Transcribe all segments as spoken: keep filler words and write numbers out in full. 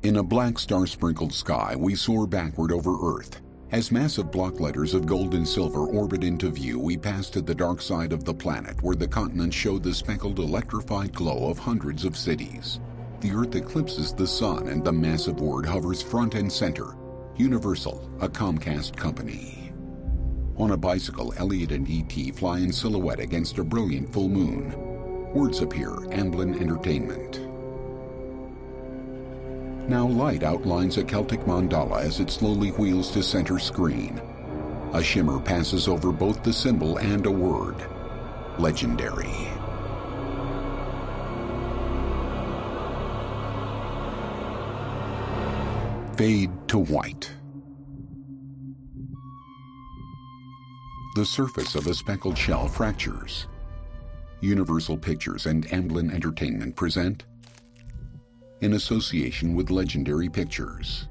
In a black star-sprinkled sky, we soar backward over Earth. As massive block letters of gold and silver orbit into view, we pass to the dark side of the planet, where the continents show the speckled, electrified glow of hundreds of cities. The Earth eclipses the sun, and the massive word hovers front and center. Universal, a Comcast company. On a bicycle, Elliot and E T fly in silhouette against a brilliant full moon. Words appear, Amblin Entertainment. Now light outlines a Celtic mandala as it slowly wheels to center screen. A shimmer passes over both the symbol and a word. Legendary. Fade to white. The surface of a speckled shell fractures. Universal Pictures and Amblin Entertainment present, in association with Legendary Pictures.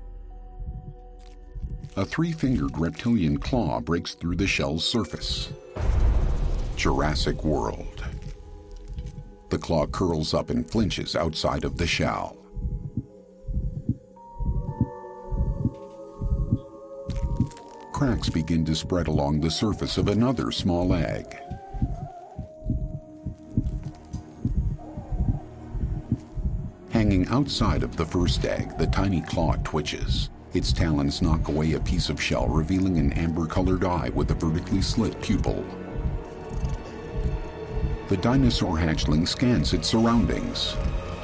A three-fingered reptilian claw breaks through the shell's surface. Jurassic World. The claw curls up and flinches outside of the shell. Cracks begin to spread along the surface of another small egg. Hanging outside of the first egg, the tiny claw twitches. Its talons knock away a piece of shell, revealing an amber-colored eye with a vertically slit pupil. The dinosaur hatchling scans its surroundings.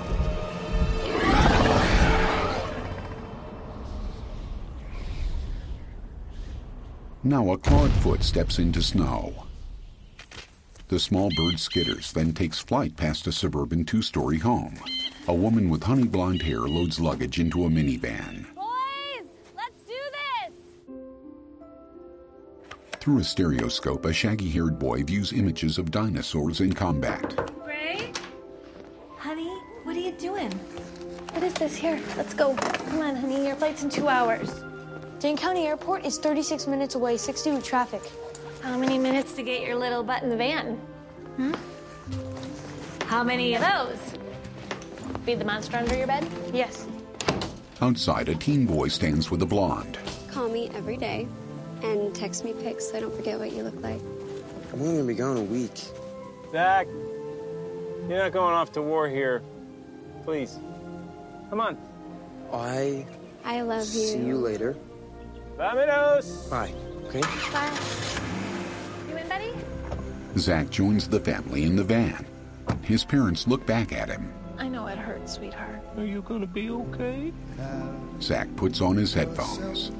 Now a clawed foot steps into snow. The small bird skitters, then takes flight past a suburban two-story home. A woman with honey blonde hair loads luggage into a minivan. Boys, let's do this! Through a stereoscope, a shaggy-haired boy views images of dinosaurs in combat. Gray? Honey, what are you doing? What is this? Here, let's go. Come on, honey, your flight's in two hours. Dane County Airport is thirty-six minutes away, sixty with traffic. How many minutes to get your little butt in the van? Hmm? How many of those? Feed the monster under your bed? Yes. Outside, a teen boy stands with a blonde. Call me every day and text me pics so I don't forget what you look like. I'm only gonna be gone a week. Zach, you're not going off to war here. Please, come on. I... I love you. See you later. Vámonos! Bye, okay? Bye. You in, buddy? Zach joins the family in the van. His parents look back at him. I know it hurts, sweetheart. Are you gonna be okay? Zach puts on his headphones.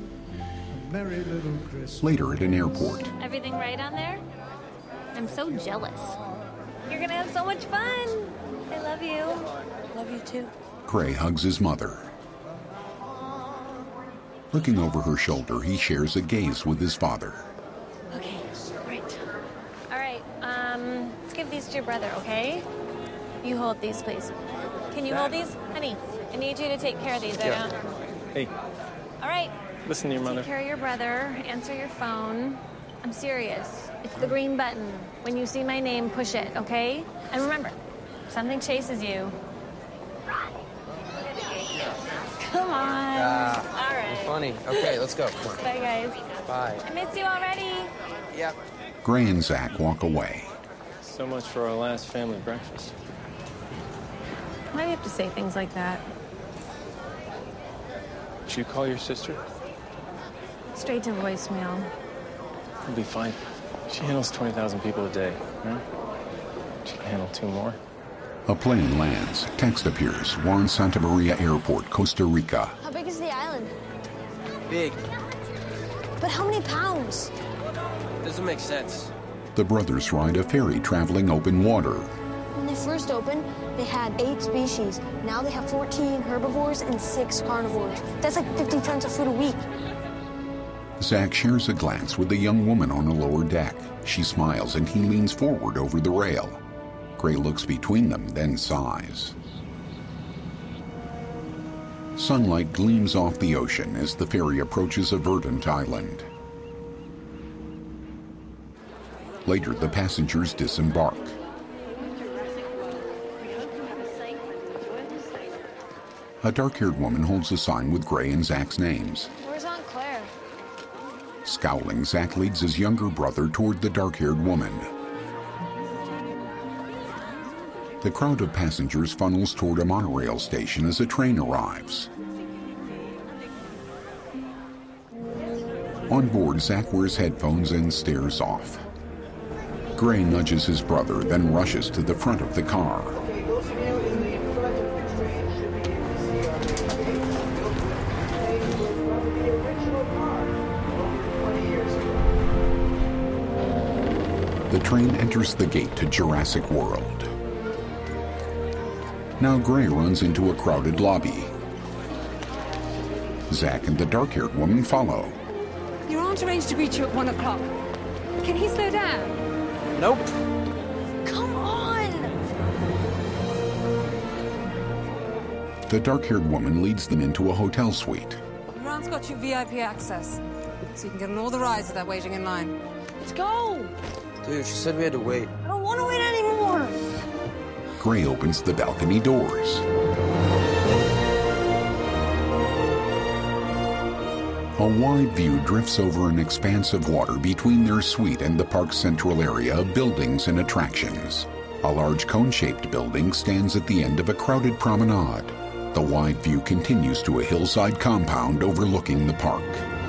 Later at an airport. Everything right on there? I'm so jealous. You're gonna have so much fun. I love you. Love you too. Gray hugs his mother. Looking over her shoulder, he shares a gaze with his father. Okay, right. All right, um, let's give these to your brother, okay? You hold these, please. Can you hold these? Honey, I need you to take care of these. Yeah. I don't... Hey, All right. listen to your mother. Take care of your brother. Answer your phone. I'm serious. It's the green button. When you see my name, push it, okay? And remember, if something chases you, run. Come on. Ah, All right. funny. Okay, let's go. Come on. Bye, guys. Bye. I miss you already. Yep. Gray and Zach walk away. So much for our last family breakfast. Why do you have to say things like that? Did you call your sister? Straight to voicemail. We'll be fine. She handles twenty thousand people a day, right? She can handle two more. A plane lands. Text appears. Juan Santa Maria Airport, Costa Rica. How big is the island? Big. But how many pounds? Doesn't make sense. The brothers ride a ferry traveling open water. When they first opened, they had eight species. Now they have fourteen herbivores and six carnivores. That's like fifty tons of food a week. Zach shares a glance with a young woman on a lower deck. She smiles and he leans forward over the rail. Gray looks between them, then sighs. Sunlight gleams off the ocean as the ferry approaches a verdant island. Later, the passengers disembark. A dark-haired woman holds a sign with Gray and Zach's names. Where's Aunt Claire? Scowling, Zach leads his younger brother toward the dark-haired woman. The crowd of passengers funnels toward a monorail station as a train arrives. On board, Zach wears headphones and stares off. Gray nudges his brother, then rushes to the front of the car. The train enters the gate to Jurassic World. Now Gray runs into a crowded lobby. Zach and the dark-haired woman follow. Your aunt arranged to greet you at one o'clock. Can he slow down? Nope. Come on! The dark-haired woman leads them into a hotel suite. Your aunt's got you V I P access, so you can get on all the rides without waiting in line. Let's go! Dude, she said we had to wait. I don't want to wait anymore! Gray opens the balcony doors. A wide view drifts over an expanse of water between their suite and the park's central area of buildings and attractions. A large cone-shaped building stands at the end of a crowded promenade. The wide view continues to a hillside compound overlooking the park.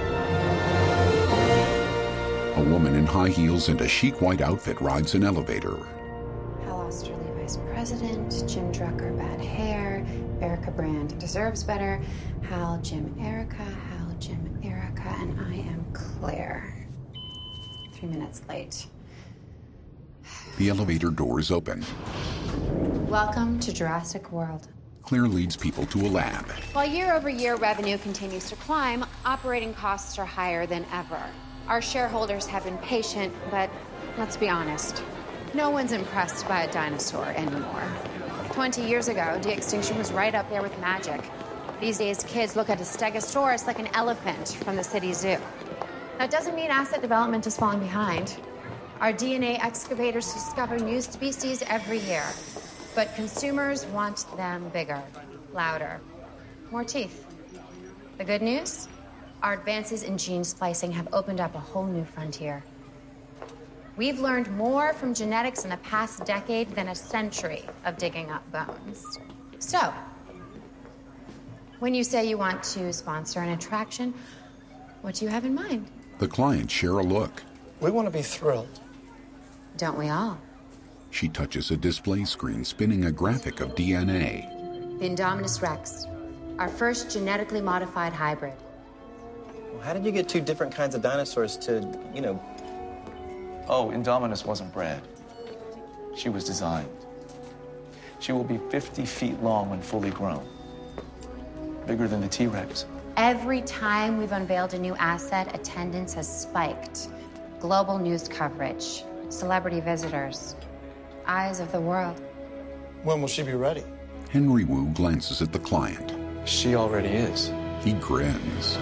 A woman in high heels and a chic white outfit rides an elevator. Hal Osterley, Vice President. Jim Drucker, bad hair. Erica Brand deserves better. Hal, Jim, Erica. Hal, Jim, Erica. And I am Claire. Three minutes late. The elevator doors open. Welcome to Jurassic World. Claire leads people to a lab. While year-over-year revenue continues to climb, operating costs are higher than ever. Our shareholders have been patient, but let's be honest, no one's impressed by a dinosaur anymore. Twenty years ago, de-extinction was right up there with magic. These days, kids look at a stegosaurus like an elephant from the city zoo. That doesn't mean asset development is falling behind. Our D N A excavators discover new species every year, but consumers want them bigger, louder, more teeth. The good news? Our advances in gene splicing have opened up a whole new frontier. We've learned more from genetics in the past decade than a century of digging up bones. So, when you say you want to sponsor an attraction, what do you have in mind? The clients share a look. We want to be thrilled. Don't we all? She touches a display screen spinning a graphic of D N A. The Indominus Rex, our first genetically modified hybrid. Well, how did you get two different kinds of dinosaurs to, you know... Oh, Indominus wasn't bred. She was designed. She will be fifty feet long when fully grown. Bigger than the T-Rex. Every time we've unveiled a new asset, attendance has spiked. Global news coverage, celebrity visitors, eyes of the world. When will she be ready? Henry Wu glances at the client. She already is. He grins.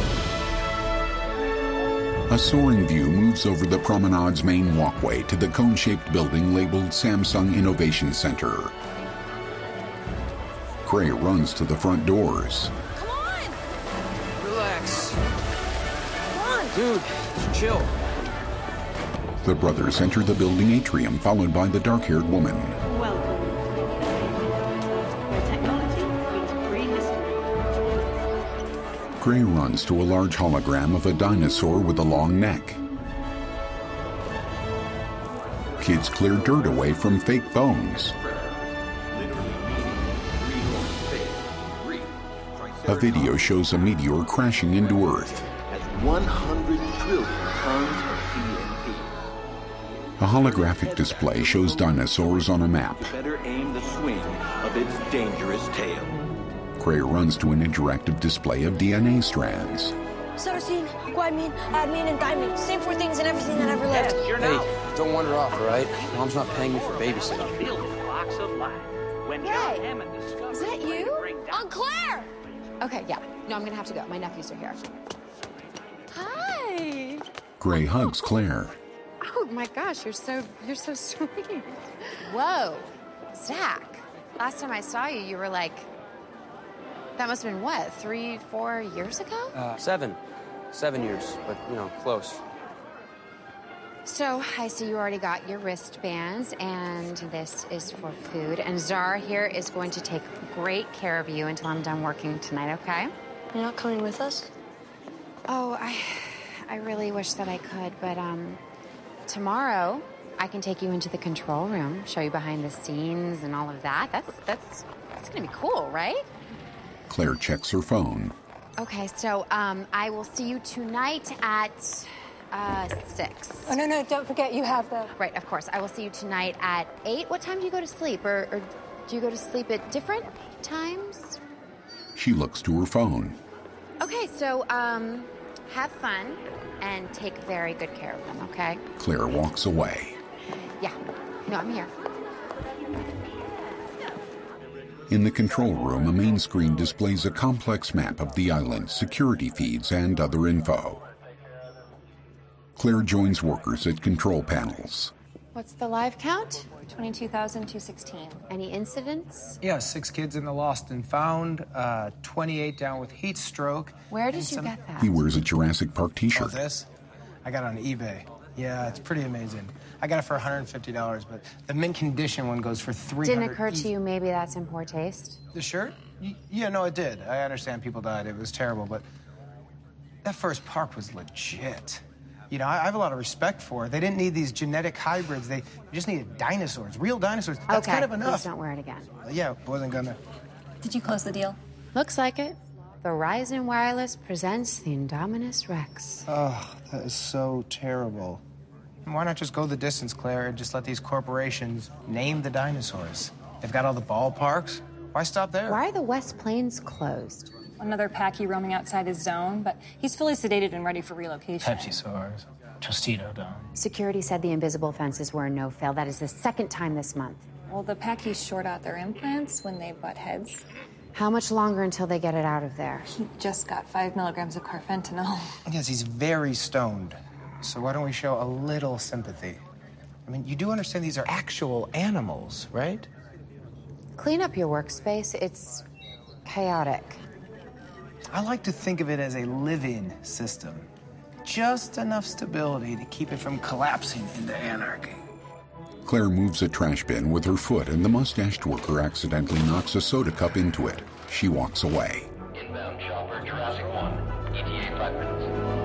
A soaring view moves over the promenade's main walkway to the cone-shaped building labeled Samsung Innovation Center. Gray runs to the front doors. Come on! Relax. Come on! Dude, just chill. The brothers enter the building atrium, followed by the dark-haired woman. Welcome, where technology meets prehistory. Gray runs to a large hologram of a dinosaur with a long neck. Kids clear dirt away from fake bones. A video shows a meteor crashing into Earth. Has one hundred trillion tons of D N A. A holographic display shows dinosaurs on a map. Better aim the swing of its dangerous tail. Gray runs to an interactive display of D N A strands. Cytosine, guanine, adenine, and thymine. Same four things in everything that ever lived. Hey, don't wander off, all right? Mom's not paying me for babysitting. Hey, is that you? Aunt Claire! Okay, yeah. No, I'm gonna have to go. My nephews are here. Hi! Gray hugs Claire. Oh my gosh, you're so you're so sweet. Whoa, Zach. Last time I saw you, you were like That must have been, what, three, four years ago? Uh, seven. Seven years, but, you know, close. So, I see you already got your wristbands, and this is for food. And Zara here is going to take great care of you until I'm done working tonight, okay? You're not coming with us? Oh, I, I really wish that I could, but, um, tomorrow I can take you into the control room, show you behind the scenes and all of that. That's, that's, that's gonna be cool, right? Claire checks her phone. Okay, so, um, I will see you tonight at... Uh, six. Oh, no, no, don't forget you have the... Right, of course. I will see you tonight at eight. What time do you go to sleep? Or, or do you go to sleep at different times? She looks to her phone. Okay, so, um, have fun and take very good care of them, okay? Claire walks away. Yeah. No, I'm here. In the control room, a main screen displays a complex map of the island, security feeds, and other info. Claire joins workers at control panels. What's the live count? twenty-two thousand two hundred sixteen. Any incidents? Yeah, six kids in the lost and found, uh, twenty-eight down with heat stroke. Where did you some... get that? He wears a Jurassic Park t-shirt. Oh, this? I got it on eBay. Yeah, it's pretty amazing. I got it for one hundred fifty dollars, but the mint condition one goes for three hundred dollars. Didn't occur to you maybe that's in poor taste? The shirt? Y yeah, no, it did. I understand people died. It was terrible, but that first park was legit. You know, I have a lot of respect for it. They didn't need these genetic hybrids. They just needed dinosaurs, real dinosaurs. That's okay, kind of enough. Please don't wear it again. Yeah, wasn't gonna. Did you close the deal? Looks like it. Verizon Wireless presents the Indominus Rex. Oh, that is so terrible. Why not just go the distance, Claire, and just let these corporations name the dinosaurs? They've got all the ballparks. Why stop there? Why are the West Plains closed? Another Packy roaming outside his zone, but he's fully sedated and ready for relocation. Pepsi-Saurs, Tostito Dome. Security said the invisible fences were a no-fail. That is the second time this month. Well, the Packies short out their implants when they butt heads. How much longer until they get it out of there? He just got five milligrams of carfentanil. Yes, he's very stoned. So why don't we show a little sympathy? I mean, you do understand these are actual animals, right? Clean up your workspace. It's chaotic. I like to think of it as a live-in system. Just enough stability to keep it from collapsing into anarchy. Claire moves a trash bin with her foot, and the mustached worker accidentally knocks a soda cup into it. She walks away. Inbound chopper, Jurassic One. E T A five minutes.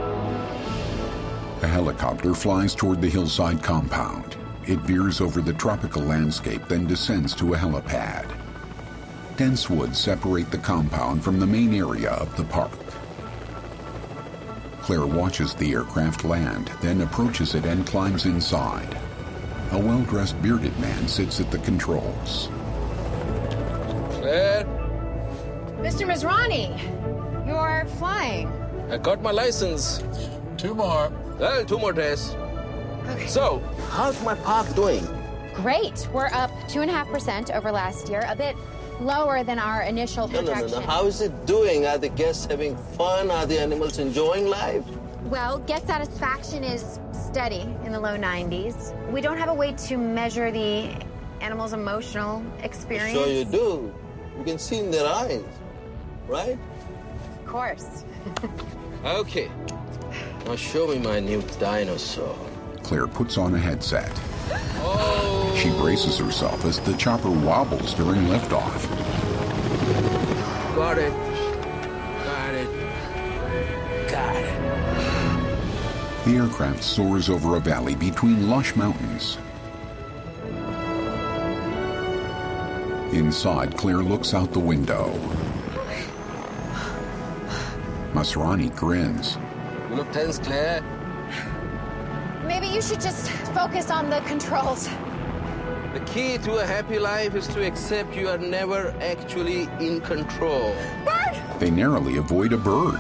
A helicopter flies toward the hillside compound. It veers over the tropical landscape, then descends to a helipad. Dense woods separate the compound from the main area of the park. Claire watches the aircraft land, then approaches it and climbs inside. A well-dressed bearded man sits at the controls. Claire? Mister Masrani, you're flying. I got my license. Two more. Well, two more days. Okay. So, how's my park doing? Great. We're up two and a half percent over last year, a bit lower than our initial No, projection. no, no, no. How is it doing? Are the guests having fun? Are the animals enjoying life? Well, guest satisfaction is steady in the low nineties. We don't have a way to measure the animals' emotional experience. Sure you do. You can see in their eyes, right? Of course. Okay. Now show me my new dinosaur. Claire puts on a headset. Oh! She braces herself as the chopper wobbles during liftoff. Got it. Got it. Got it. The aircraft soars over a valley between lush mountains. Inside, Claire looks out the window. Masrani grins. You look tense, Claire. Maybe you should just focus on the controls. The key to a happy life is to accept you are never actually in control. Bird! They narrowly avoid a bird.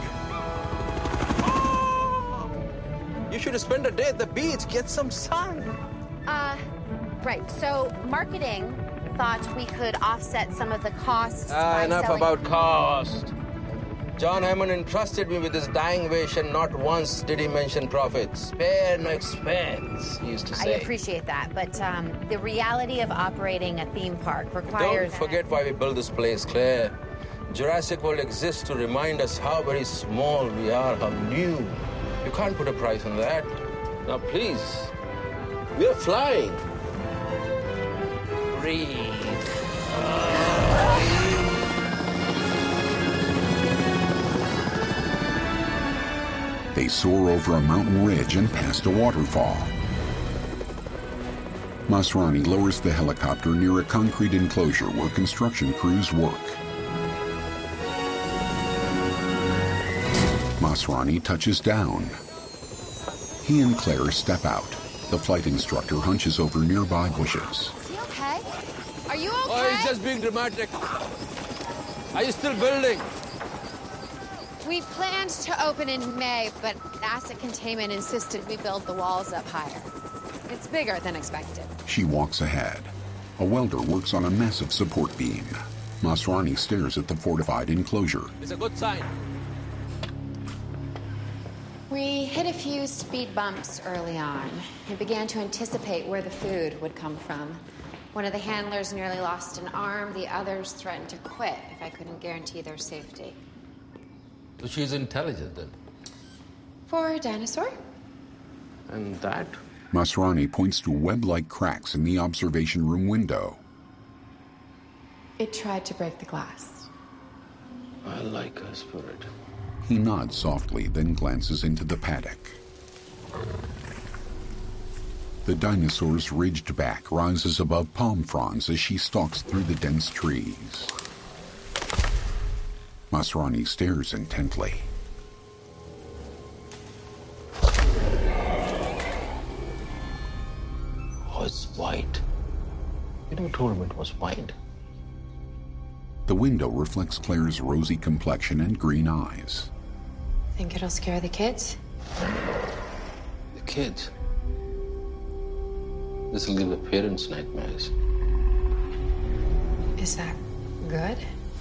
You should spend a day at the beach, get some sun. Uh, right. So marketing thought we could offset some of the costs Ah, by enough selling... about cost. John Hammond entrusted me with his dying wish, and not once did he mention profit. Spare no expense, he used to say. I appreciate that, but um, the reality of operating a theme park requires... Don't forget why we built this place, Claire. Jurassic World exists to remind us how very small we are, how new. You can't put a price on that. Now, please, we're flying. Breathe. They soar over a mountain ridge and past a waterfall. Masrani lowers the helicopter near a concrete enclosure where construction crews work. Masrani touches down. He and Claire step out. The flight instructor hunches over nearby bushes. Is he okay? Are you okay? Oh, he's just being dramatic. Are you still building? We planned to open in May, but asset containment insisted we build the walls up higher. It's bigger than expected. She walks ahead. A welder works on a massive support beam. Masrani stares at the fortified enclosure. It's a good sign. We hit a few speed bumps early on and began to anticipate where the food would come from. One of the handlers nearly lost an arm. The others threatened to quit if I couldn't guarantee their safety. So she's intelligent, then? For a dinosaur? And that? Masrani points to web-like cracks in the observation room window. It tried to break the glass. I like her spirit. He nods softly, then glances into the paddock. The dinosaur's ridged back rises above palm fronds as she stalks through the dense trees. Masrani stares intently. Oh, it's white. You never told him it was white. The window reflects Claire's rosy complexion and green eyes. Think it'll scare the kids? The kids? This will give the parents nightmares. Is that good?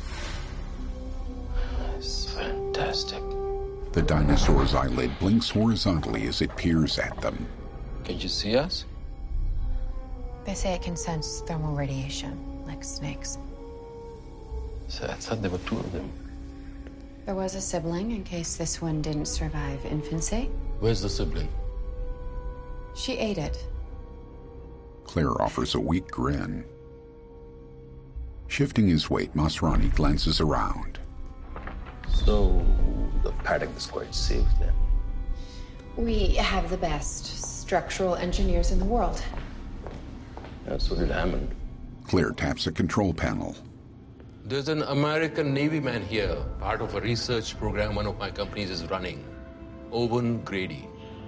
It's fantastic. The dinosaur's eyelid blinks horizontally as it peers at them. Can you see us? They say it can sense thermal radiation, like snakes. So I thought there were two of them. There was a sibling in case this one didn't survive infancy. Where's the sibling? She ate it. Claire offers a weak grin. Shifting his weight, Masrani glances around. So the paddock is quite safe then? We have the best structural engineers in the world. Yeah, so did Hammond. Claire taps a control panel. There's an American Navy man here, part of a research program one of my companies is running. Owen Grady.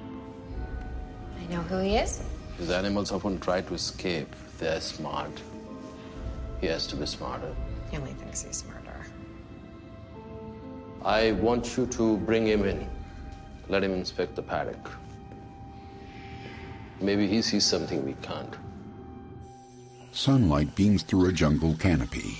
I know who he is. His animals often try to escape. They're smart. He has to be smarter. He only thinks he's smarter. I want you to bring him in. Let him inspect the paddock. Maybe he sees something we can't. Sunlight beams through a jungle canopy.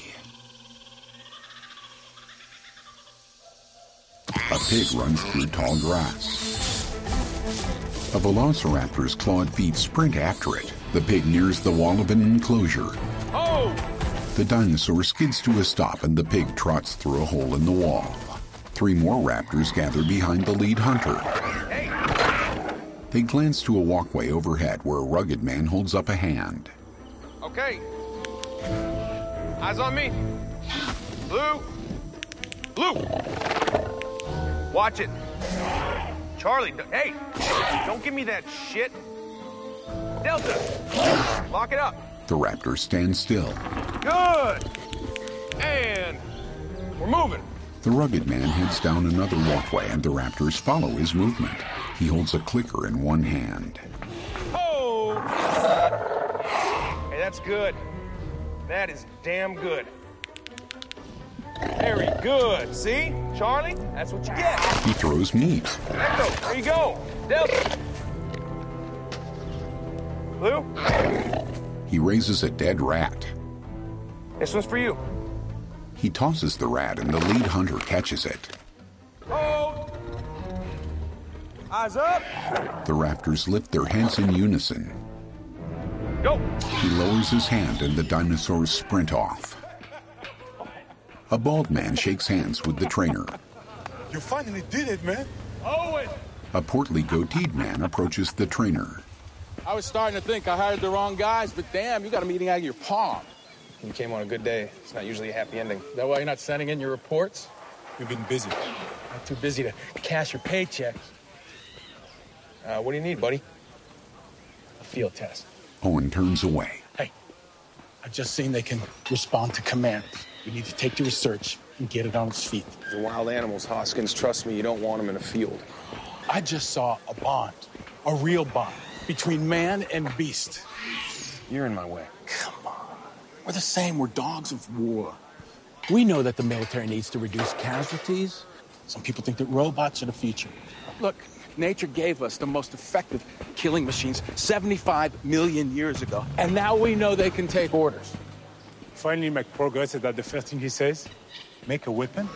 A pig runs through tall grass. A velociraptor's clawed feet sprint after it. The pig nears the wall of an enclosure. Oh! The dinosaur skids to a stop and the pig trots through a hole in the wall. Three more raptors gather behind the lead hunter. Hey! They glance to a walkway overhead where a rugged man holds up a hand. Okay. Eyes on me. Blue. Blue. Watch it. Charlie, d- hey, don't give me that shit. Delta, lock it up. The raptor stands still. Good. And we're moving. The rugged man heads down another walkway and the raptors follow his movement. He holds a clicker in one hand. Oh! Hey, that's good. That is damn good. Very good. See? Charlie, that's what you get. He throws meat. Echo, there you go. Delta. Blue? He raises a dead rat. This one's for you. He tosses the rat and the lead hunter catches it. Hold. Eyes up. The raptors lift their heads in unison. Go. He lowers his hand and the dinosaurs sprint off. A bald man shakes hands with the trainer. You finally did it, man. Owen! A portly goateed man approaches the trainer. I was starting to think I hired the wrong guys, but damn, you got a meeting out of your palm. You came on a good day. It's not usually a happy ending. Is that why you're not sending in your reports? You've been busy. I'm too busy to cash your paychecks. Uh, what do you need, buddy? A field test. Owen turns away. Hey, I've just seen they can respond to commands. We need to take the research and get it on its feet. They're wild animals, Hoskins. Trust me, you don't want them in a field. I just saw a bond, a real bond, between man and beast. You're in my way. Come on. We're the same. We're dogs of war. We know that the military needs to reduce casualties. Some people think that robots are the future. Look, nature gave us the most effective killing machines seventy-five million years ago, and now we know they can take orders. Finally make progress. Is that the first thing he says? Make a weapon?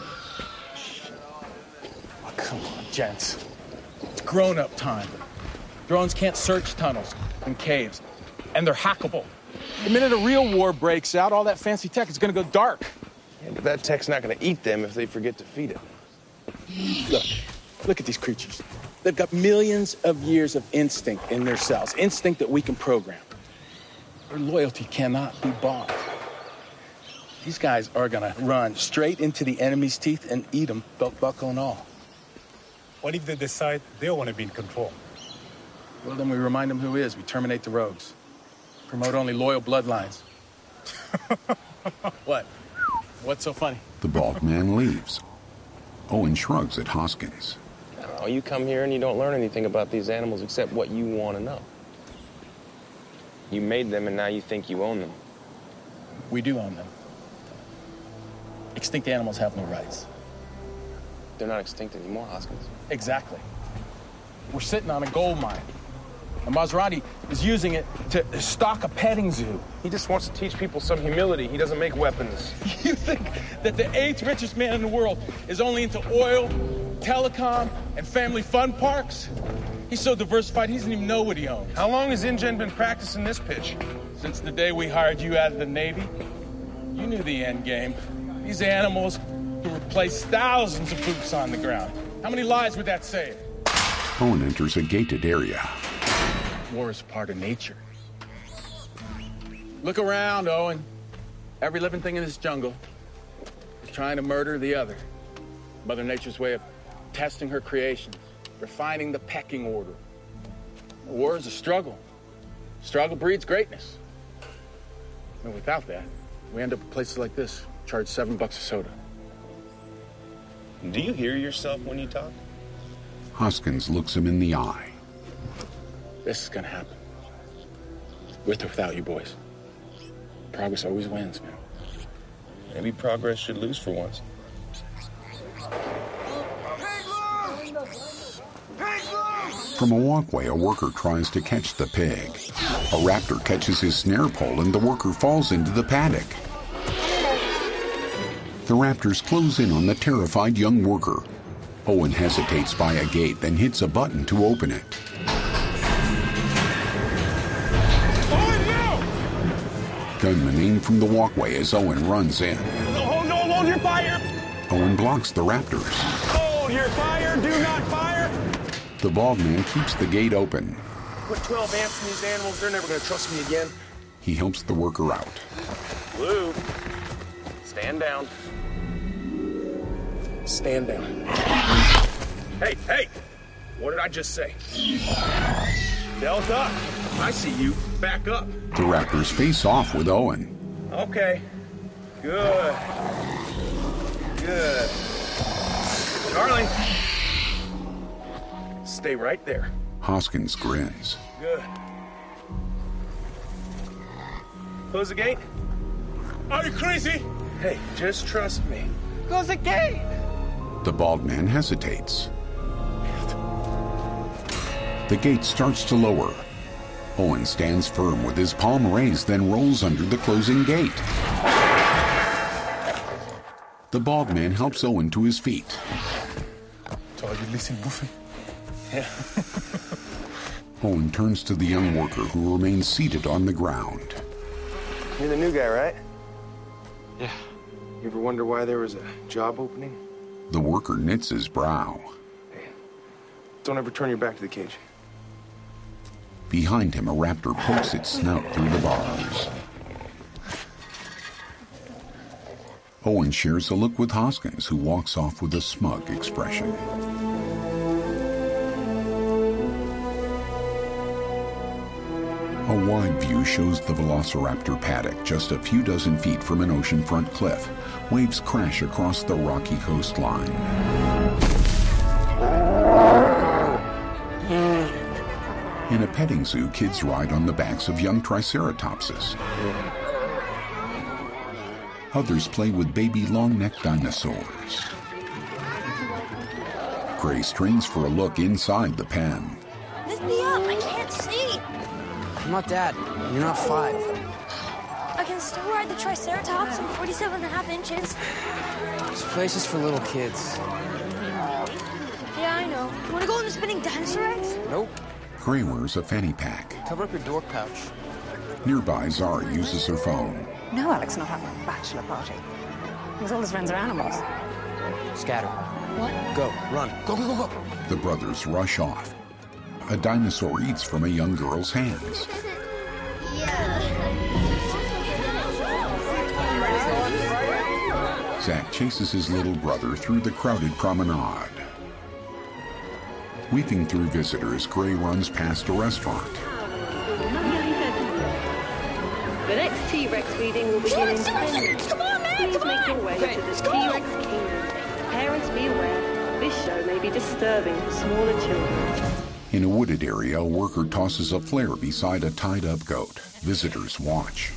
Oh, come on, gents. It's grown-up time. Drones can't search tunnels and caves, and they're hackable. The minute a real war breaks out, all that fancy tech is going to go dark. Yeah, but that tech's not going to eat them if they forget to feed it. Look, look at these creatures. They've got millions of years of instinct in their cells, instinct that we can program. Their loyalty cannot be bought. These guys are going to run straight into the enemy's teeth and eat them, belt buckle and all. What if they decide they want to be in control? Well, then we remind them who is. We terminate the rogues. Promote only loyal bloodlines. What? What's so funny? The bald man leaves. Owen shrugs at Hoskins. I don't know, you come here and you don't learn anything about these animals except what you want to know. You made them and now you think you own them. We do own them. Extinct animals have no rights. They're not extinct anymore, Hoskins. Exactly. We're sitting on a gold mine. And Maserati is using it to stock a petting zoo. He just wants to teach people some humility. He doesn't make weapons. You think that the eighth richest man in the world is only into oil, telecom, and family fun parks? He's so diversified, he doesn't even know what he owns. How long has InGen been practicing this pitch? Since the day we hired you out of the Navy. You knew the end game. These animals could replace thousands of boots on the ground. How many lives would that save? Owen enters a gated area. War is part of nature. Look around, Owen. Every living thing in this jungle is trying to murder the other. Mother Nature's way of testing her creations, refining the pecking order. War is a struggle. Struggle breeds greatness. And without that, we end up at places like this, charge seven bucks a soda. Do you hear yourself when you talk? Hoskins looks him in the eye. This is gonna happen. With or without you boys. Progress always wins, man. Maybe progress should lose for once. From a walkway, a worker tries to catch the pig. A raptor catches his snare pole and the worker falls into the paddock. The raptors close in on the terrified young worker. Owen hesitates by a gate, then hits a button to open it. Gunmen aim from the walkway as Owen runs in. No, no, hold your fire! Owen blocks the raptors. Hold your fire! Do not fire! The bald man keeps the gate open. Put twelve amps in these animals, they're never gonna trust me again. He helps the worker out. Blue, stand down. Stand down. Hey, hey! What did I just say? Delta, I see you. Back up. The raptors face off with Owen. Okay. Good. Good. Charlie. Stay right there. Hoskins grins. Good. Close the gate. Are you crazy? Hey, just trust me. Close the gate! The bald man hesitates. The gate starts to lower. Owen stands firm with his palm raised, then rolls under the closing gate. The bald man helps Owen to his feet. Yeah. Owen turns to the young worker who remains seated on the ground. You're the new guy, right? Yeah. You ever wonder why there was a job opening? The worker knits his brow. Don't ever turn your back to the cage. Behind him, a raptor pokes its snout through the bars. Owen shares a look with Hoskins, who walks off with a smug expression. A wide view shows the Velociraptor paddock just a few dozen feet from an oceanfront cliff. Waves crash across the rocky coastline. In a petting zoo, kids ride on the backs of young triceratopses. Others play with baby long-necked dinosaurs. Gray strains for a look inside the pen. Lift me up, I can't see. I'm not Dad. You're not five. I can still ride the Triceratops. I'm forty-seven and a half inches. This place is for little kids. Yeah, I know. You want to go on the spinning dinosaur rides? Nope. Gray wears a fanny pack. Cover up your dork pouch. Nearby, Zara uses her phone. No, Alex not having a bachelor party. Because all his friends are animals. Scatter. What? Go. Run. Go, go, go, go. The brothers rush off. A dinosaur eats from a young girl's hands. Zach chases his little brother through the crowded promenade. Weaving through visitors, Gray runs past a restaurant. The next T-Rex reading will begin in ten minutes. Come on, man! Please Come make on! your way Okay, to the go! T-Rex Kingdom. Parents be aware, this show may be disturbing for smaller children. In a wooded area, a worker tosses a flare beside a tied-up goat. Visitors watch.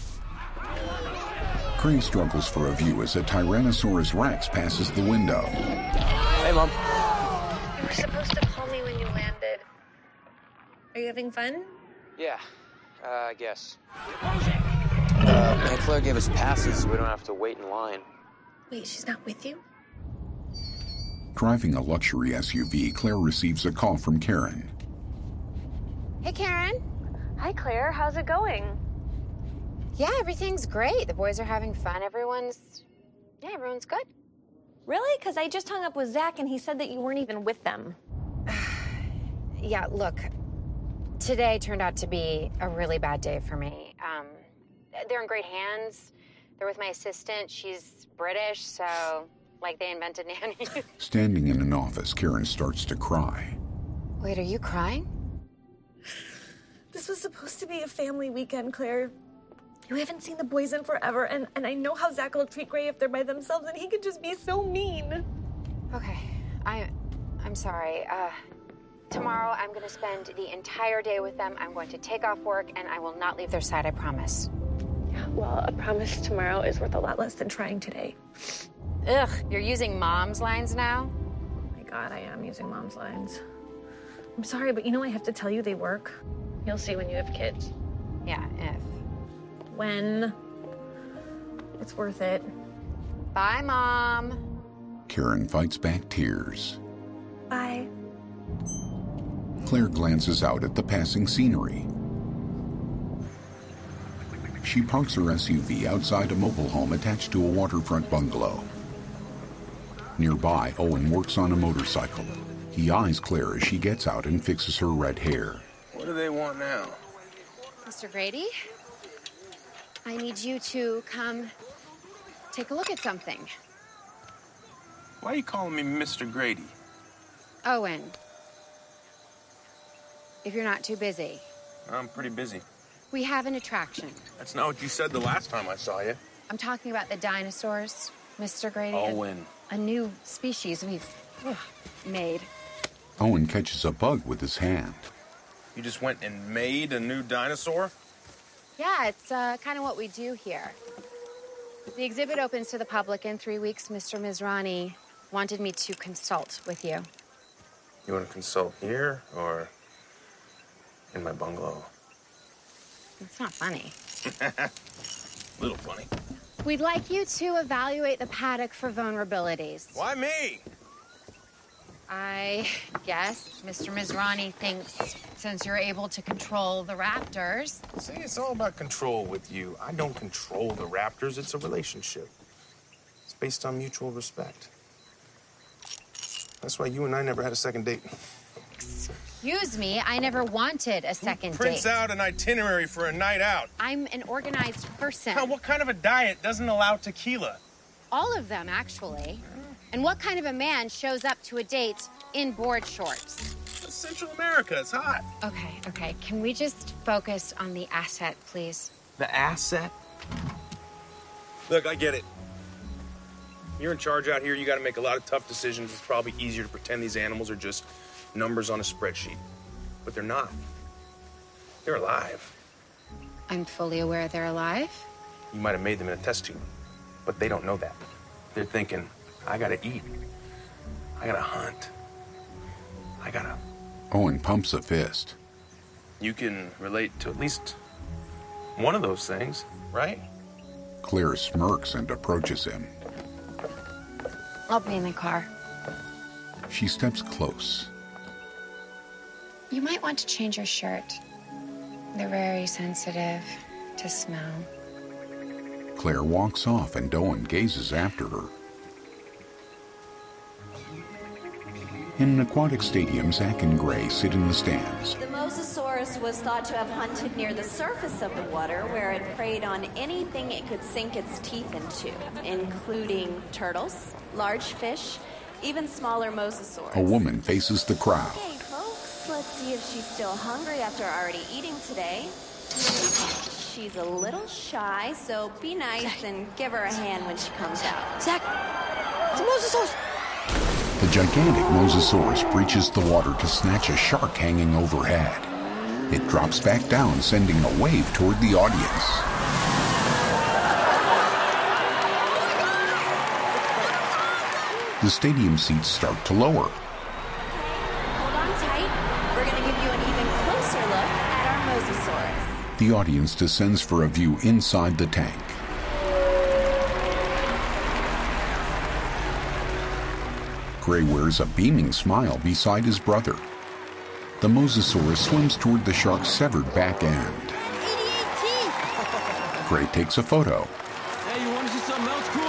Gray struggles for a view as a Tyrannosaurus Rex passes the window. Hey, Mom. You were supposed to call me when you landed. Are you having fun? Yeah, uh, I guess. Uh, Aunt Claire gave us passes. So we don't have to wait in line. Wait, she's not with you? Driving a luxury S U V, Claire receives a call from Karen. Hey, Karen. Hi, Claire. How's it going? Yeah, everything's great. The boys are having fun. Everyone's... Yeah, everyone's good. Really? Because I just hung up with Zach and he said that you weren't even with them. Yeah, look. Today turned out to be a really bad day for me. Um, they're in great hands. They're with my assistant. She's British, so, like, they invented nannies. Standing in an office, Karen starts to cry. Wait, are you crying? This was supposed to be a family weekend, Claire. You haven't seen the boys in forever, and, and I know how Zach will treat Gray if they're by themselves, and he could just be so mean. Okay, I, I'm sorry. Uh, tomorrow I'm going to spend the entire day with them. I'm going to take off work, and I will not leave their side, I promise. Well, a promise tomorrow is worth a lot less than trying today. Ugh, you're using Mom's lines now? Oh my God, I am using Mom's lines. I'm sorry, but you know I have to tell you they work. You'll see when you have kids. Yeah, if. When. It's worth it. Bye, Mom. Karen fights back tears. Bye. Claire glances out at the passing scenery. She parks her S U V outside a mobile home attached to a waterfront bungalow. Nearby, Owen works on a motorcycle. He eyes Claire as she gets out and fixes her red hair. What do they want now? Mister Grady, I need you to come take a look at something. Why are you calling me Mister Grady? Owen, if you're not too busy. I'm pretty busy. We have an attraction. That's not what you said the last time I saw you. I'm talking about the dinosaurs, Mister Grady. Owen. A, a new species we've ugh, made. Owen catches a bug with his hand. You just went and made a new dinosaur? Yeah, it's uh, kind of what we do here. The exhibit opens to the public in three weeks. Mister Mizrani wanted me to consult with you. You want to consult here or in my bungalow? It's not funny. A little funny. We'd like you to evaluate the paddock for vulnerabilities. Why me? I guess Mister Mizrani thinks since you're able to control the raptors... See, it's all about control with you. I don't control the raptors. It's a relationship. It's based on mutual respect. That's why you and I never had a second date. Excuse me, I never wanted a second Prints date. out an itinerary for a night out. I'm an organized person. Now, what kind of a diet doesn't allow tequila? All of them, actually. And what kind of a man shows up to a date in board shorts? It's Central America, it's hot. Okay, okay. Can we just focus on the asset, please? The asset? Look, I get it. You're in charge out here. You got to make a lot of tough decisions. It's probably easier to pretend these animals are just numbers on a spreadsheet. But they're not. They're alive. I'm fully aware they're alive. You might have made them in a test tube, but they don't know that. They're thinking, I got to eat. I got to hunt. I got to... Owen pumps a fist. You can relate to at least one of those things, right? Claire smirks and approaches him. I'll be in the car. She steps close. You might want to change your shirt. They're very sensitive to smell. Claire walks off and Owen gazes after her. In an aquatic stadium, Zach and Gray sit in the stands. The Mosasaurus was thought to have hunted near the surface of the water, where it preyed on anything it could sink its teeth into, including turtles, large fish, even smaller Mosasaurs. A woman faces the crowd. Hey, folks, let's see if she's still hungry after already eating today. She's a little shy, so be nice and give her a hand when she comes out. Zach, it's a Mosasaurus! The gigantic Mosasaurus breaches the water to snatch a shark hanging overhead. It drops back down, sending a wave toward the audience. The stadium seats start to lower. Hold on tight. We're going to give you an even closer look at our Mosasaurus. The audience descends for a view inside the tank. Gray wears a beaming smile beside his brother. The Mosasaurus swims toward the shark's severed back end. Gray takes a photo. Hey, you want to see something else cool?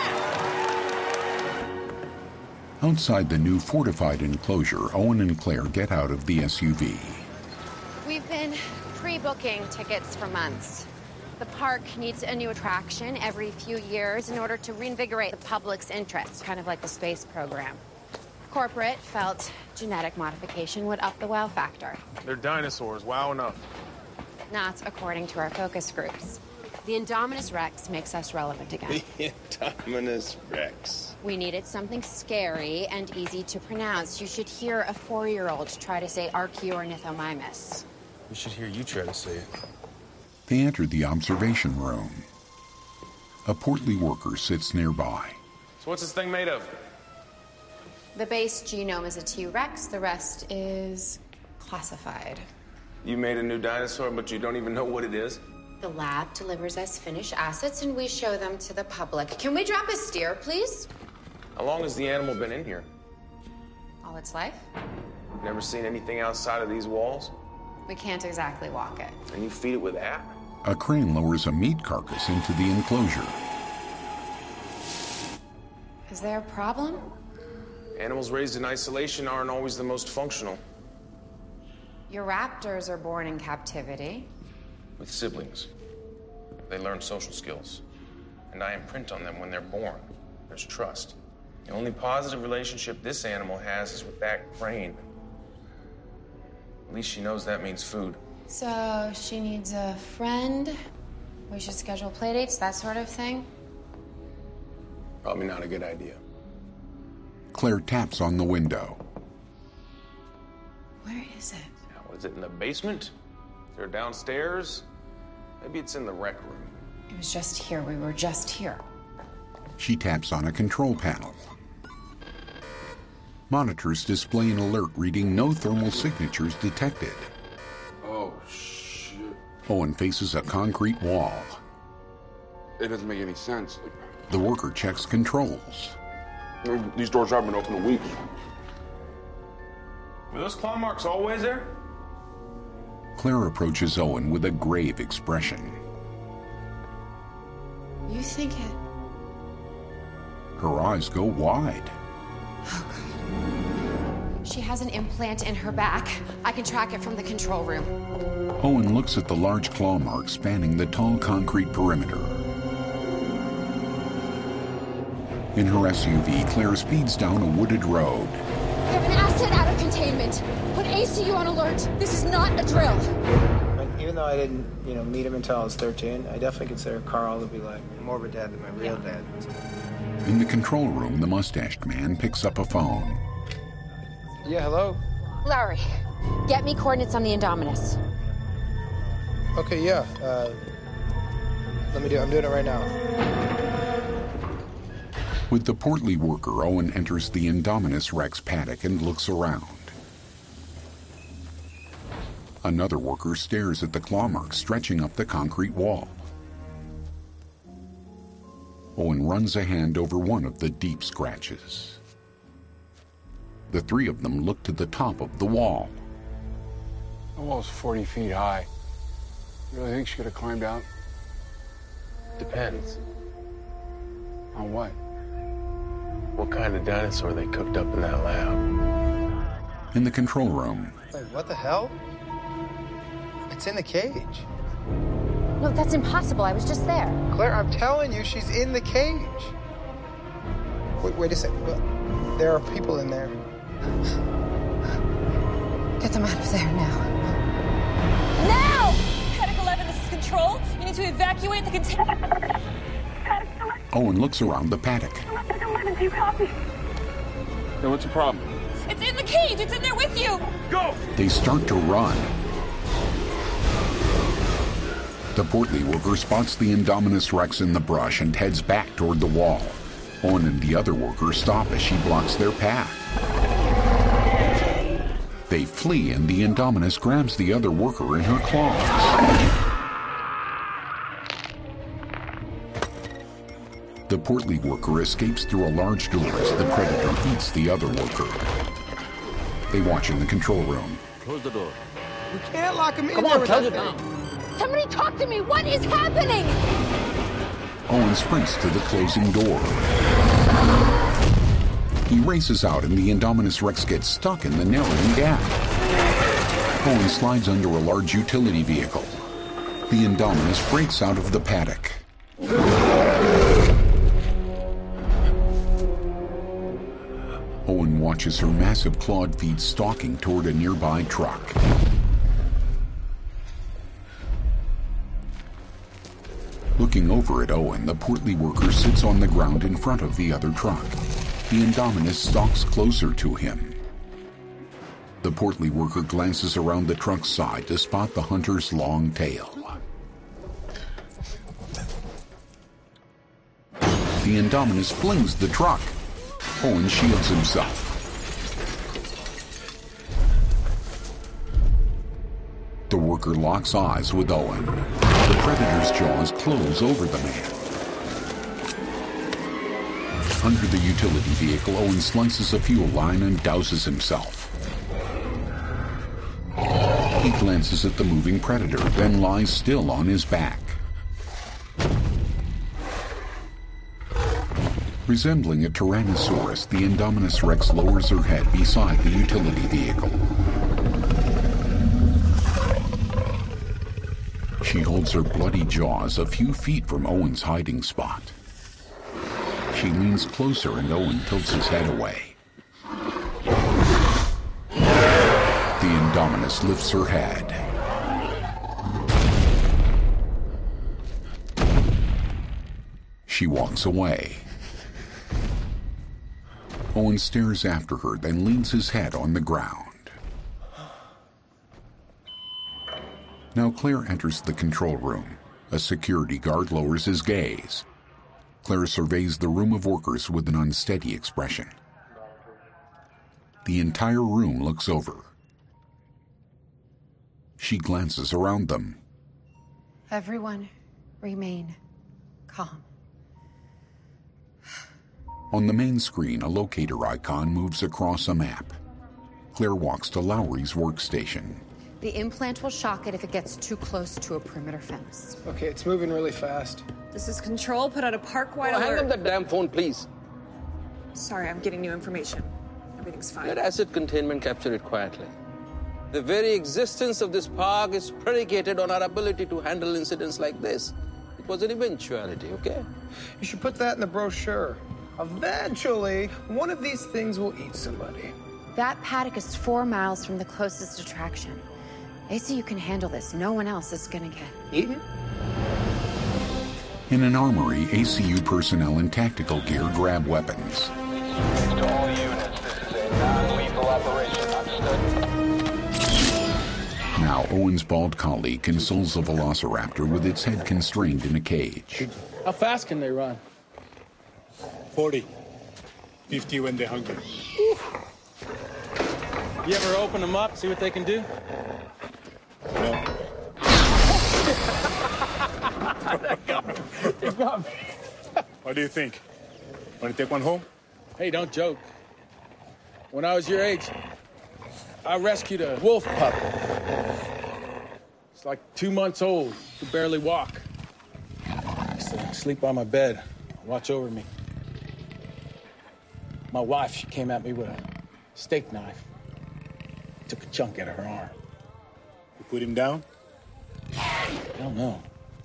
Yeah! Outside the new fortified enclosure, Owen and Claire get out of the S U V. We've been pre-booking tickets for months. The park needs a new attraction every few years in order to reinvigorate the public's interest, kind of like the space program. Corporate felt genetic modification would up the wow factor. They're dinosaurs. Wow enough. Not according to our focus groups. The Indominus Rex makes us relevant again. The Indominus Rex. We needed something scary and easy to pronounce. You should hear a four-year-old try to say Archaeornithomimus. We should hear you try to say it. They enter the observation room. A portly worker sits nearby. So what's this thing made of? The base genome is a T-Rex. The rest is classified. You made a new dinosaur, but you don't even know what it is? The lab delivers us finished assets, and we show them to the public. Can we drop a steer, please? How long has the animal been in here? All its life. Never seen anything outside of these walls? We can't exactly walk it. And you feed it with that? A crane lowers a meat carcass into the enclosure. Is there a problem? Animals raised in isolation aren't always the most functional. Your raptors are born in captivity. With siblings. They learn social skills. And I imprint on them when they're born. There's trust. The only positive relationship this animal has is with that crane. At least she knows that means food. So she needs a friend. We should schedule playdates, that sort of thing. Probably not a good idea. Claire taps on the window. Where is it? Was it in the basement? Is there downstairs? Maybe it's in the rec room. It was just here. We were just here. She taps on a control panel. Monitors display an alert reading no thermal signatures detected. Oh, shit. Owen faces a concrete wall. It doesn't make any sense. The worker checks controls. These doors haven't been open in weeks. Were those claw marks always there? Claire approaches Owen with a grave expression. You think it Her eyes go wide. She has an implant in her back. I can track it from the control room. Owen looks at the large claw mark spanning the tall concrete perimeter. In her S U V, Claire speeds down a wooded road. We have an asset out of containment. Put A C U on alert. This is not a drill. Even though I didn't, you know, meet him until I was thirteen, I definitely consider Carl to be like more of a dad than my real dad. In the control room, the mustached man picks up a phone. Yeah, hello? Larry, get me coordinates on the Indominus. Okay, yeah. Uh, let me do it. I'm doing it right now. With the portly worker, Owen enters the Indominus Rex paddock and looks around. Another worker stares at the claw marks stretching up the concrete wall. Owen runs a hand over one of the deep scratches. The three of them look to the top of the wall. The wall's forty feet high. You really think she could have climbed out? Depends. On what? What kind of dinosaur they cooked up in that lab. In the control room. Wait, what the hell? It's in the cage. No, that's impossible. I was just there. Claire, I'm telling you, she's in the cage. Wait, wait a second. There are people in there. Get them out of there now. Now! Paddock eleven, this is Control. You need to evacuate the container. Owen looks around the paddock. Paddock eleven, do you copy? Then what's the problem? It's in the cage! It's in there with you! Go! They start to run. The portly worker spots the Indominus Rex in the brush and heads back toward the wall. Owen and the other worker stop as she blocks their path. They flee and the Indominus grabs the other worker in her claws. The portly worker escapes through a large door as the predator eats the other worker. They watch in the control room. Close the door. We can't lock him in Come there on, with close that it thing. down. Somebody talk to me. What is happening? Owen sprints to the closing door. He races out and the Indominus Rex gets stuck in the narrowing gap. Owen slides under a large utility vehicle. The Indominus breaks out of the paddock. Owen watches her massive clawed feet stalking toward a nearby truck. Looking over at Owen, the portly worker sits on the ground in front of the other truck. The Indominus stalks closer to him. The portly worker glances around the truck's side to spot the hunter's long tail. The Indominus flings the truck. Owen shields himself. The worker locks eyes with Owen. The predator's jaws close over the man. Under the utility vehicle, Owen slices a fuel line and douses himself. He glances at the moving predator, then lies still on his back. Resembling a Tyrannosaurus, the Indominus Rex lowers her head beside the utility vehicle. She holds her bloody jaws a few feet from Owen's hiding spot. She leans closer and Owen tilts his head away. The Indominus lifts her head. She walks away. Owen stares after her, then leans his head on the ground. Now Claire enters the control room. A security guard lowers his gaze. Claire surveys the room of workers with an unsteady expression. The entire room looks over. She glances around them. Everyone, remain calm. On the main screen, a locator icon moves across a map. Claire walks to Lowry's workstation. The implant will shock it if it gets too close to a perimeter fence. Okay, it's moving really fast. This is Control. Put out a park-wide Oh, hang alert. up that damn phone, please. Sorry, I'm getting new information. Everything's fine. Let asset containment capture it quietly. The very existence of this park is predicated on our ability to handle incidents like this. It was an eventuality, okay? You should put that in the brochure. Eventually, one of these things will eat somebody. That paddock is four miles from the closest attraction. A C U can handle this. No one else is gonna get eaten. In an armory, A C U personnel in tactical gear grab weapons. To all units, this is a non-lethal operation. Understood? Now, Owen's bald colleague consoles a velociraptor with its head constrained in a cage. How fast can they run? forty. fifty when they're hungry. You ever open them up, see what they can do? No. They got me. They got me. What do you think? Want to take one home? Hey, don't joke. When I was your age, I rescued a wolf pup. It's like two months old, could barely walk. I used to sleep by my bed, watch over me. My wife, she came at me with a steak knife. Took a chunk out of her arm. You put him down? I don't know.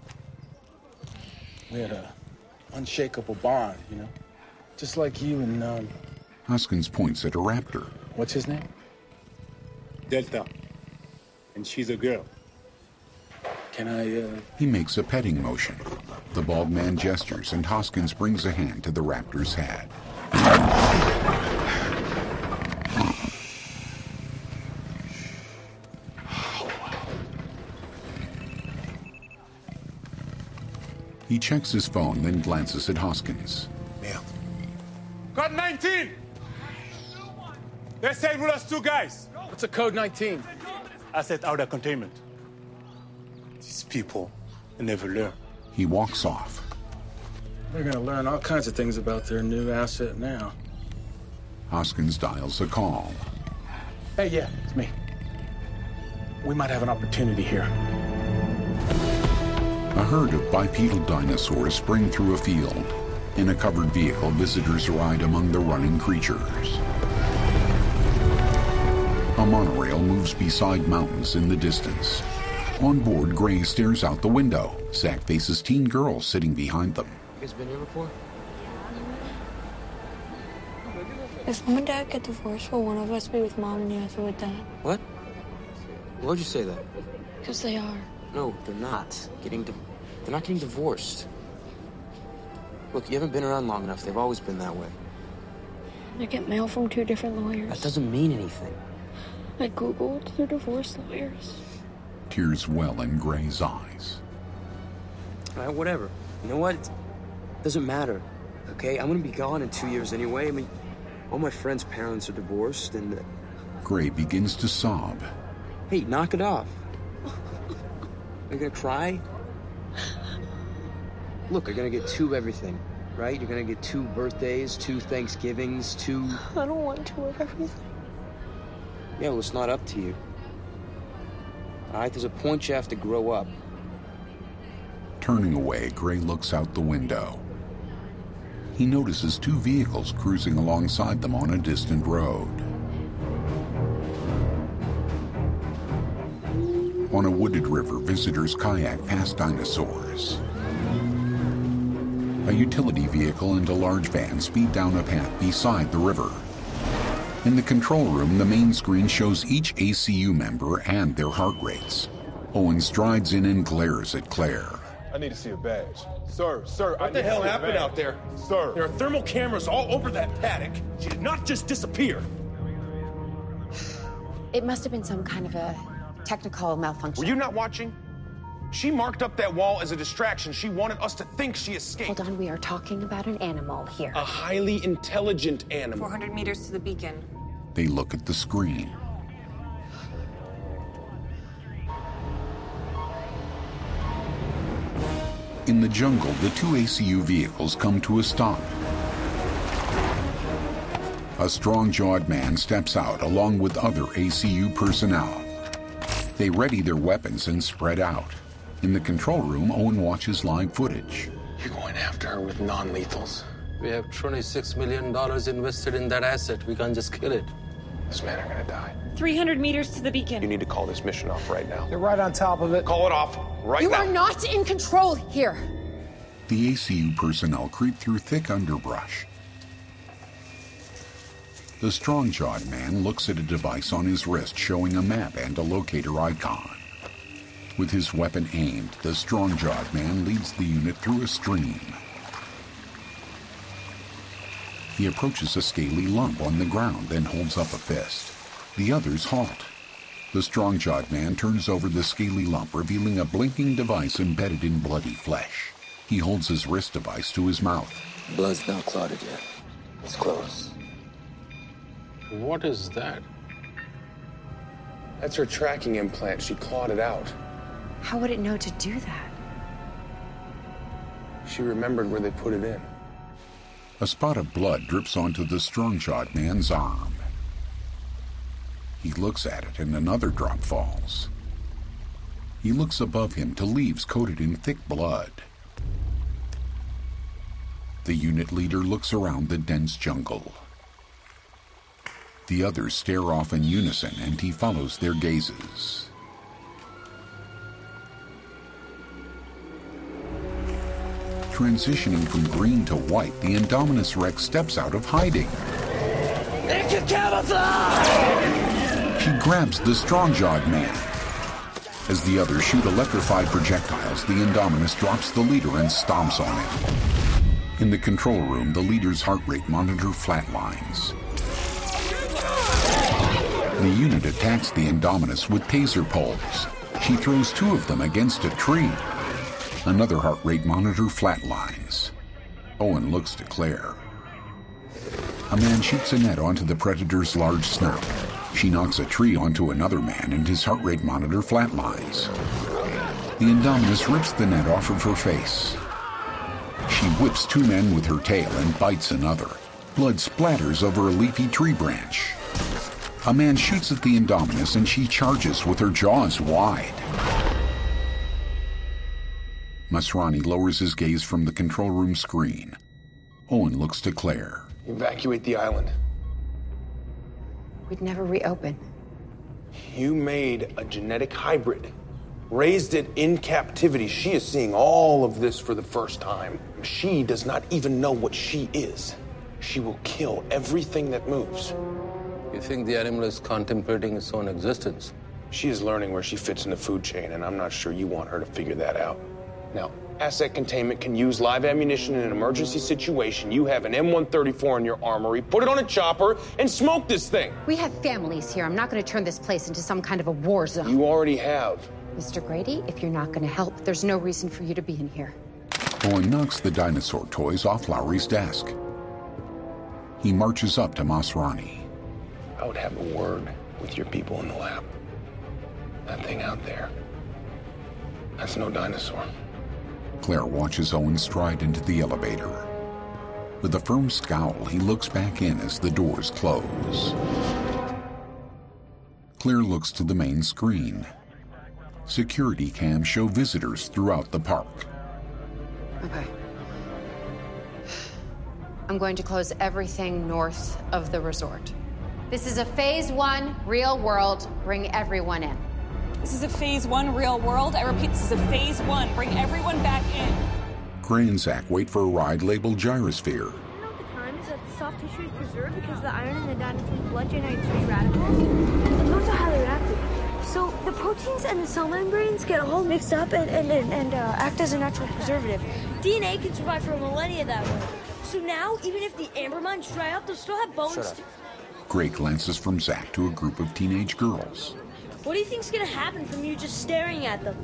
We had a unshakable bond, you know? Just like you and, um... Hoskins points at a raptor. What's his name? Delta. And she's a girl. Can I, uh... He makes a petting motion. The bald man gestures, and Hoskins brings a hand to the raptor's head. He checks his phone, then glances at Hoskins. Merde. Code nineteen! They saved us two guys. What's a code nineteen? Asset out of containment. These people, they never learn. He walks off. They're gonna learn all kinds of things about their new asset now. Hoskins dials a call. Hey, yeah, it's me. We might have an opportunity here. A herd of bipedal dinosaurs spring through a field. In a covered vehicle, visitors ride among the running creatures. A monorail moves beside mountains in the distance. On board, Gray stares out the window. Zach faces teen girls sitting behind them. You guys been here before? If mom and dad get divorced, will one of us be with mom and the other with dad? What? Why'd you say that? Because they are. No, they're not. Getting di- they're not getting divorced. Look, you haven't been around long enough. They've always been that way. I get mail from two different lawyers. That doesn't mean anything. I Googled their divorce lawyers. Tears well in Gray's eyes. All right, whatever. You know what? It doesn't matter, okay? I'm gonna be gone in two years anyway. I mean, all my friends' parents are divorced, and... Uh... Gray begins to sob. Hey, knock it off. Are you gonna cry? Look, you're gonna get two of everything, right? You're gonna get two birthdays, two Thanksgivings, two... I don't want two of everything. Yeah, well, it's not up to you. All right, there's a point you have to grow up. Turning away, Gray looks out the window. He notices two vehicles cruising alongside them on a distant road. On a wooded river, visitors kayak past dinosaurs. A utility vehicle and a large van speed down a path beside the river. In the control room, the main screen shows each A C U member and their heart rates. Owen strides in and glares at Claire. I need to see a badge. Sir, sir, What the hell happened out there? Sir. There are thermal cameras all over that paddock. She did not just disappear. It must have been some kind of a technical malfunction. Were you not watching? She marked up that wall as a distraction. She wanted us to think she escaped. Hold on, we are talking about an animal here. A highly intelligent animal. four hundred meters to the beacon. They look at the screen. In the jungle, the two A C U vehicles come to a stop. A strong-jawed man steps out along with other A C U personnel. They ready their weapons and spread out. In the control room, Owen watches live footage. You're going after her with non-lethals. We have twenty-six million dollars invested in that asset. We can't just kill it. This man are gonna die. three hundred meters to the beacon. You need to call this mission off right now. You're right on top of it. Call it off right You now. are not in control here. The A C U personnel creep through thick underbrush. The strong-jawed man looks at a device on his wrist showing a map and a locator icon. With his weapon aimed, the strong-jawed man leads the unit through a stream. He approaches a scaly lump on the ground, then holds up a fist. The others halt. The strong-jawed man turns over the scaly lump, revealing a blinking device embedded in bloody flesh. He holds his wrist device to his mouth. Blood's not clotted yet. It's close. What is that? That's her tracking implant. She clawed it out. How would it know to do that? She remembered where they put it in. A spot of blood drips onto the strong-jawed man's arm. He looks at it and another drop falls. He looks above him to leaves coated in thick blood. The unit leader looks around the dense jungle. The others stare off in unison and he follows their gazes. Transitioning from green to white, the Indominus Rex steps out of hiding. It can camouflage! She grabs the strong-jawed man. As the others shoot electrified projectiles, the Indominus drops the leader and stomps on him. In the control room, the leader's heart rate monitor flatlines. The unit attacks the Indominus with taser poles. She throws two of them against a tree. Another heart rate monitor flatlines. Owen looks to Claire. A man shoots a net onto the Predator's large snout. She knocks a tree onto another man and his heart rate monitor flatlines. The Indominus rips the net off of her face. She whips two men with her tail and bites another. Blood splatters over a leafy tree branch. A man shoots at the Indominus and she charges with her jaws wide. Masrani lowers his gaze from the control room screen. Owen looks to Claire. Evacuate the island. We'd never reopen. You made a genetic hybrid. Raised it in captivity. She is seeing all of this for the first time. She does not even know what she is. She will kill everything that moves. You think the animal is contemplating its own existence? She is learning where she fits in the food chain, and I'm not sure you want her to figure that out. Now, asset containment can use live ammunition in an emergency situation. You have an M one thirty-four in your armory. Put it on a chopper and smoke this thing. We have families here. I'm not going to turn this place into some kind of a war zone. You already have. Mister Grady, if you're not going to help, there's no reason for you to be in here. Owen knocks the dinosaur toys off Lowry's desk. He marches up to Masrani. I would have a word with your people in the lab. That thing out there, that's no dinosaur. Claire watches Owen stride into the elevator. With a firm scowl, he looks back in as the doors close. Claire looks to the main screen. Security cams show visitors throughout the park. Okay. I'm going to close everything north of the resort. This is a phase one, real world, bring everyone in. This is a phase one real world. I repeat, this is a phase one. Bring everyone back in. Gray and Zach wait for a ride labeled Gyrosphere. You know at the time is that the soft tissue is preserved because the iron in the dinosaur's blood generates free radicals. Those are highly reactive. So the proteins and the cell membranes get all mixed up and, and, and, and uh, act as a natural preservative. D N A can survive for millennia that way. So now, even if the amber mines dry up, they'll still have bones. Shut up. To... Gray glances from Zach to a group of teenage girls. What do you think's gonna happen from you just staring at them?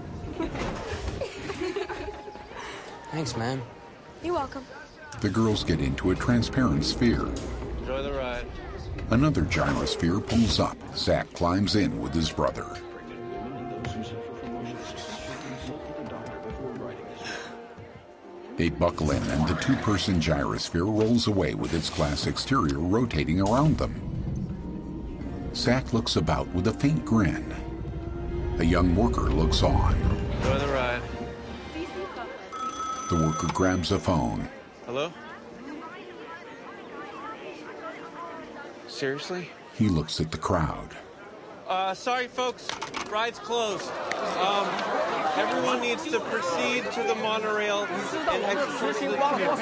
Thanks, man. You're welcome. The girls get into a transparent sphere. Enjoy the ride. Another gyrosphere pulls up. Zach climbs in with his brother. They buckle in, and the two-person gyrosphere rolls away with its glass exterior rotating around them. Zach looks about with a faint grin. A young worker looks on. Enjoy the ride. The worker grabs a phone. Hello? Seriously? He looks at the crowd. Uh, sorry, folks. Ride's closed. Um, everyone needs to proceed to the monorail and exit to the...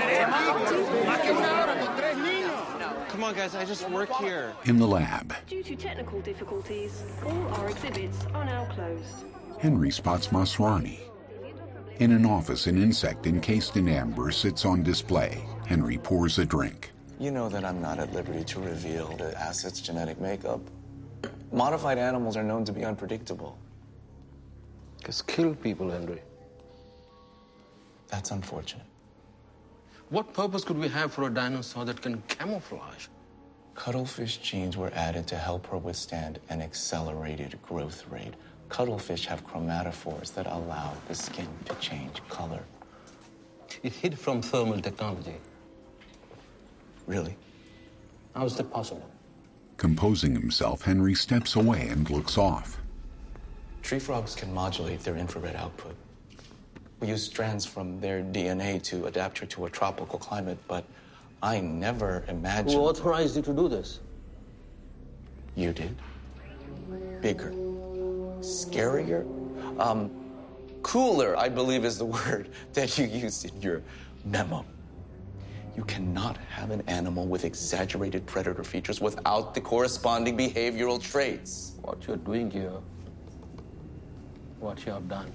Come on, guys. I just work here. In the lab, Due to technical difficulties, all our exhibits are now closed. Henry spots Masrani. In an office, an insect encased in amber sits on display. Henry pours a drink. You know that I'm not at liberty to reveal the asset's genetic makeup. Modified animals are known to be unpredictable. Just kill people, Henry. That's unfortunate. What purpose could we have for a dinosaur that can camouflage? Cuttlefish genes were added to help her withstand an accelerated growth rate. Cuttlefish have chromatophores that allow the skin to change color. It hid from thermal technology. Really? How is that possible? Composing himself, Henry steps away and looks off. Tree frogs can modulate their infrared output. We use strands from their D N A to adapt her to a tropical climate, but I never imagined... Who authorized you to do this? You did. Bigger. Scarier. Um, cooler, I believe is the word that you used in your memo. You cannot have an animal with exaggerated predator features without the corresponding behavioral traits. What you're doing here, what you have done.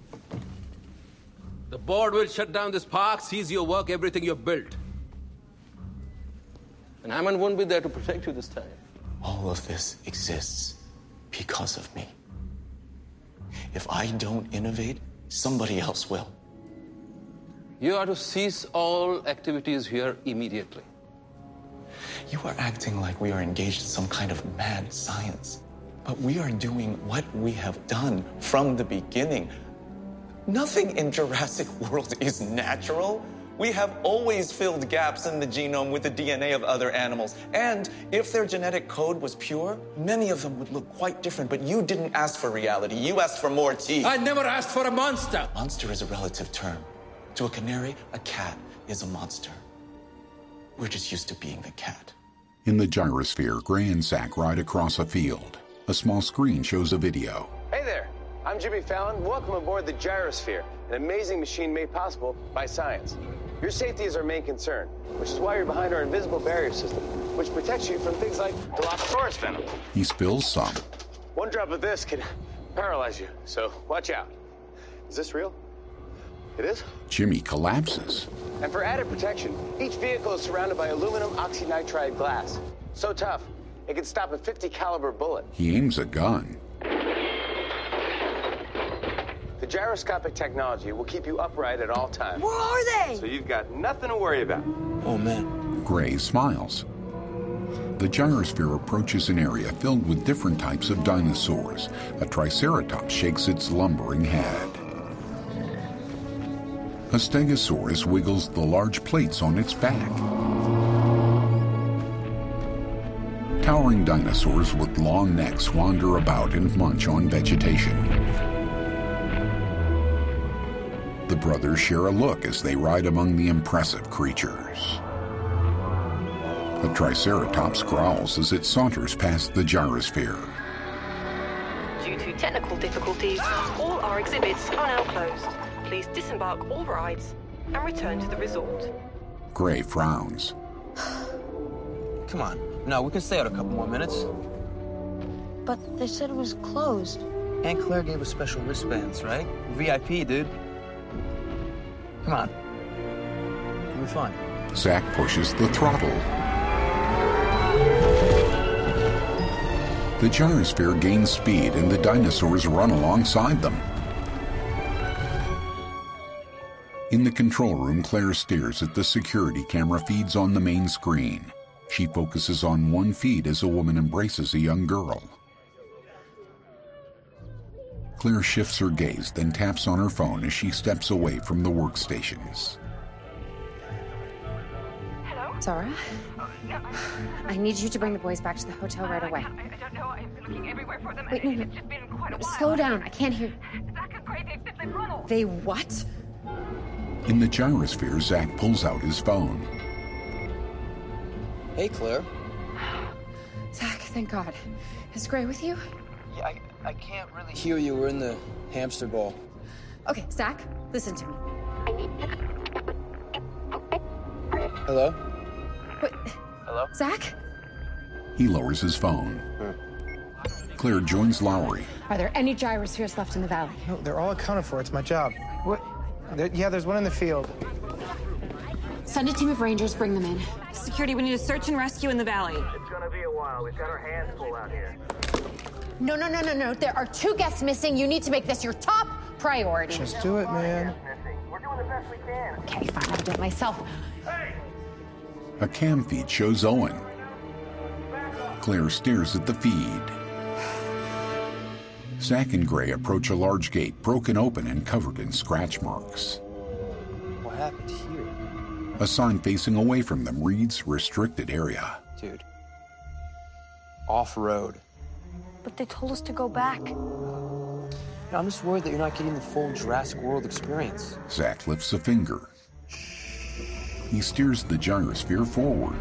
The board will shut down this park, seize your work, everything you've built. And Hammond won't be there to protect you this time. All of this exists because of me. If I don't innovate, somebody else will. You are to cease all activities here immediately. You are acting like we are engaged in some kind of mad science. But we are doing what we have done from the beginning. Nothing in Jurassic World is natural. We have always filled gaps in the genome with the D N A of other animals. And if their genetic code was pure, many of them would look quite different. But you didn't ask for reality. You asked for more teeth. I never asked for a monster. Monster is a relative term. To a canary, a cat is a monster. We're just used to being the cat. In the gyrosphere, Gray and Zach ride across a field. A small screen shows a video. Hey there, I'm Jimmy Fallon. Welcome aboard the gyrosphere, an amazing machine made possible by science. Your safety is our main concern, which is why you're behind our invisible barrier system, which protects you from things like Dilophosaurus venom. He spills some. One drop of this can paralyze you, so watch out. Is this real? It is? Jimmy collapses. And for added protection, each vehicle is surrounded by aluminum oxynitride glass. So tough, it can stop a fifty caliber bullet. He aims a gun. The gyroscopic technology will keep you upright at all times. Where are they? So you've got nothing to worry about. Oh, man. Gray smiles. The gyrosphere approaches an area filled with different types of dinosaurs. A triceratops shakes its lumbering head. A stegosaurus wiggles the large plates on its back. Towering dinosaurs with long necks wander about and munch on vegetation. The brothers share a look as they ride among the impressive creatures. A triceratops growls as it saunters past the gyrosphere. Due to technical difficulties, all our exhibits are now closed. Please disembark all rides and return to the resort. Gray frowns. Come on. No, we can stay out a couple more minutes. But they said it was closed. Aunt Claire gave us special wristbands, right? V I P, dude. Come on. It'll be fun. Zach pushes the throttle. The gyrosphere gains speed and the dinosaurs run alongside them. In the control room, Claire stares at the security camera feeds on the main screen. She focuses on one feed as a woman embraces a young girl. Claire shifts her gaze, then taps on her phone as she steps away from the workstations. Hello? Zara? I need you to bring the boys back to the hotel right away. I, I don't know. I've been looking everywhere for them. Wait, no, no. It's just been quite a while. Slow down. I can't hear. Zach and Gray, they, they run off. They what? In the gyrosphere, Zach pulls out his phone. Hey, Claire. thank God. Is Gray with you? Yeah, I, I can't really hear you. We're in the hamster ball. Okay, Zach, listen to me. Hello? Wait. Hello? Zach? He lowers his phone. Claire joins Lowry. Are there any gyrospheres left in the valley? No, they're all accounted for. It's my job. What? There, yeah, there's one in the field. Send a team of rangers, bring them in. Security, we need a search and rescue in the valley. It's gonna be a while. We've got our hands full out here. No, no, no, no, no. There are two guests missing. You need to make this your top priority. Just do it, man. We're doing the best we can. Okay, fine. I'll do it myself. A cam feed shows Owen. Claire stares at the feed. Zach and Gray approach a large gate, broken open and covered in scratch marks. What happened here? A sign facing away from them reads restricted area. Dude. Off-road. But they told us to go back. No, I'm just worried that you're not getting the full Jurassic World experience. Zach lifts a finger. He steers the gyrosphere forward.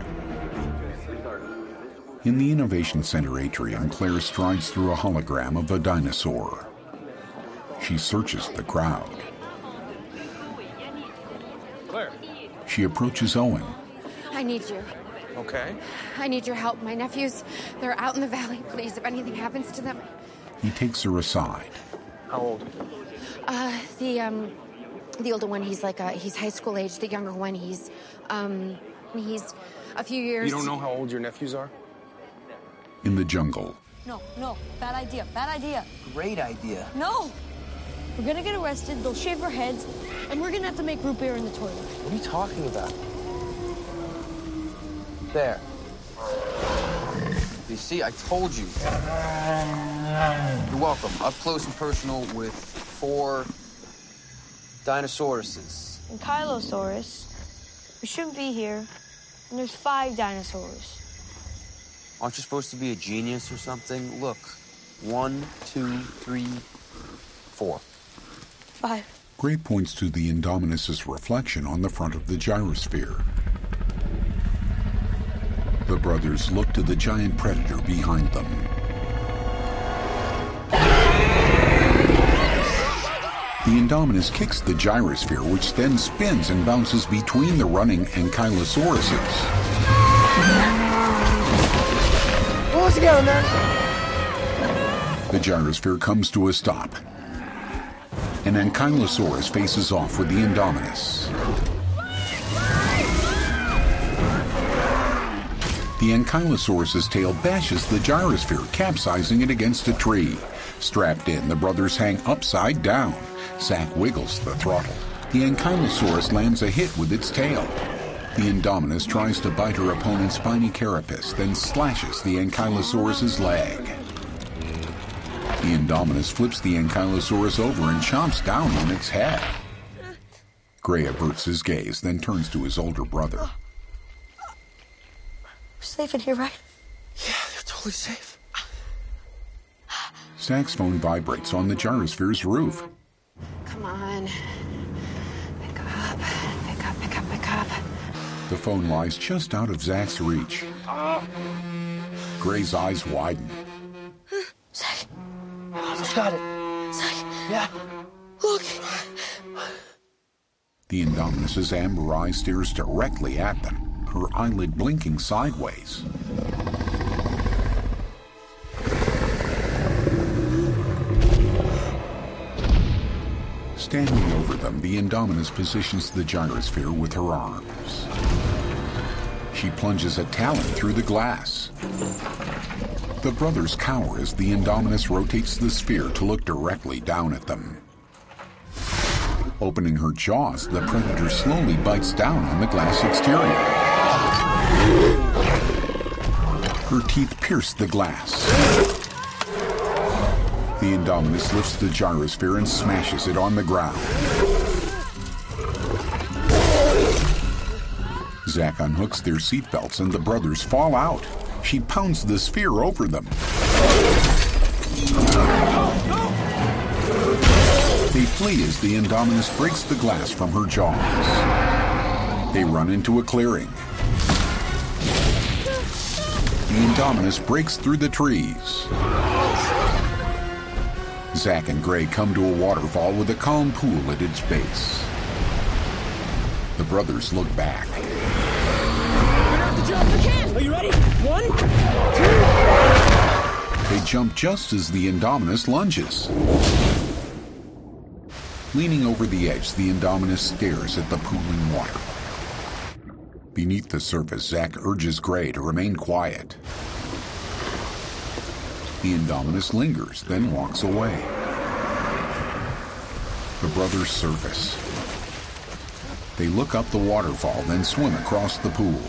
In the Innovation Center atrium, Claire strides through a hologram of a dinosaur. She searches the crowd. Claire. She approaches Owen. I need you. Okay. I need your help. My nephews, they're out in the valley. Please, if anything happens to them. He takes her aside. How old? Uh, the, um, the older one, he's like, uh, he's high school age. The younger one, he's, um, he's a few years. You don't know how old your nephews are? In the jungle. No, no, bad idea, bad idea. Great idea. No! We're gonna get arrested, they'll shave our heads, and we're gonna have to make root beer in the toilet. What are you talking about? There. You see, I told you. You're welcome. Up close and personal with four Dinosauruses. And Kylosaurus, we shouldn't be here, and there's five dinosaurs. Aren't you supposed to be a genius or something? Look, one, two, three, four. Five. Gray points to the Indominus's reflection on the front of the gyrosphere. The brothers look to the giant predator behind them. The Indominus kicks the gyrosphere, which then spins and bounces between the running Ankylosauruses. Pull us together, man. The gyrosphere comes to a stop. An Ankylosaurus faces off with the Indominus. The Ankylosaurus's tail bashes the gyrosphere, capsizing it against a tree. Strapped in, the brothers hang upside down. Zach wiggles the throttle. The Ankylosaurus lands a hit with its tail. The Indominus tries to bite her opponent's spiny carapace, then slashes the Ankylosaurus's leg. The Indominus flips the Ankylosaurus over and chomps down on its head. Gray averts his gaze, then turns to his older brother. We're safe in here, right? Yeah, they're totally safe. Zach's phone vibrates on the gyrosphere's roof. Come on. Pick up, pick up, pick up, pick up. The phone lies just out of Zach's reach. Gray's eyes widen. Zach. Almost got it. Zach. Yeah. Look. The Indominus's amber eye stares directly at them, her eyelid blinking sideways. Standing over them, the Indominus positions the gyrosphere with her arms. She plunges a talon through the glass. The brothers cower as the Indominus rotates the sphere to look directly down at them. Opening her jaws, the predator slowly bites down on the glass exterior. Her teeth pierce the glass. The Indominus lifts the gyrosphere and smashes it on the ground. Zach unhooks their seatbelts and the brothers fall out. She pounds the sphere over them. They flee as the Indominus breaks the glass from her jaws. They run into a clearing. The Indominus breaks through the trees. Zach and Gray come to a waterfall with a calm pool at its base. The brothers look back. Are you ready? One, two. They jump just as the Indominus lunges. Leaning over the edge, the Indominus stares at the pooling water. Beneath the surface, Zach urges Gray to remain quiet. The Indominus lingers, then walks away. The brothers surface. They look up the waterfall, then swim across the pool.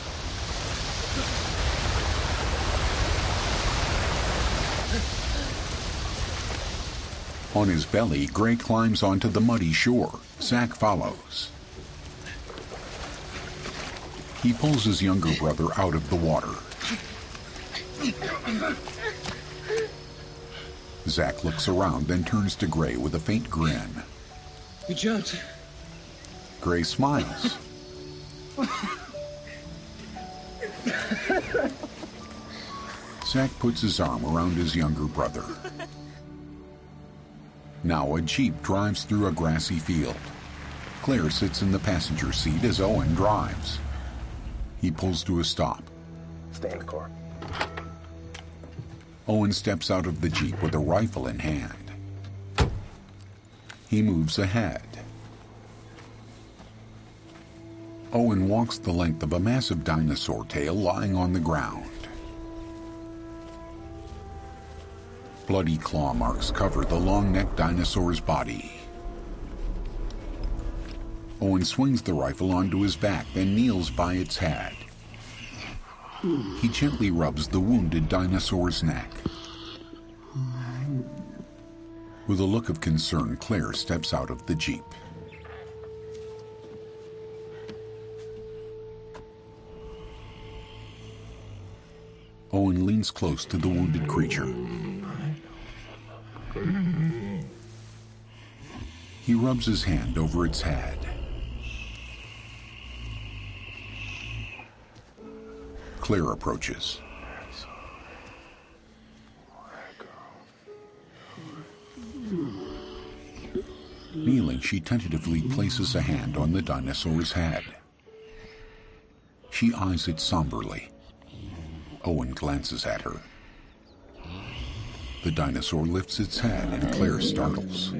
On his belly, Gray climbs onto the muddy shore. Zach follows. He pulls his younger brother out of the water. Zach looks around, then turns to Gray with a faint grin. You jumped. Gray smiles. Zach puts his arm around his younger brother. Now a Jeep drives through a grassy field. Claire sits in the passenger seat as Owen drives. He pulls to a stop. Stay in the car. Owen steps out of the Jeep with a rifle in hand. He moves ahead. Owen walks the length of a massive dinosaur tail lying on the ground. Bloody claw marks cover the long-necked dinosaur's body. Owen swings the rifle onto his back, then kneels by its head. He gently rubs the wounded dinosaur's neck. With a look of concern, Claire steps out of the Jeep. Owen leans close to the wounded creature. He rubs his hand over its head. Claire approaches. Kneeling, she tentatively places a hand on the dinosaur's head. She eyes it somberly. Owen glances at her. The dinosaur lifts its head and Claire startles.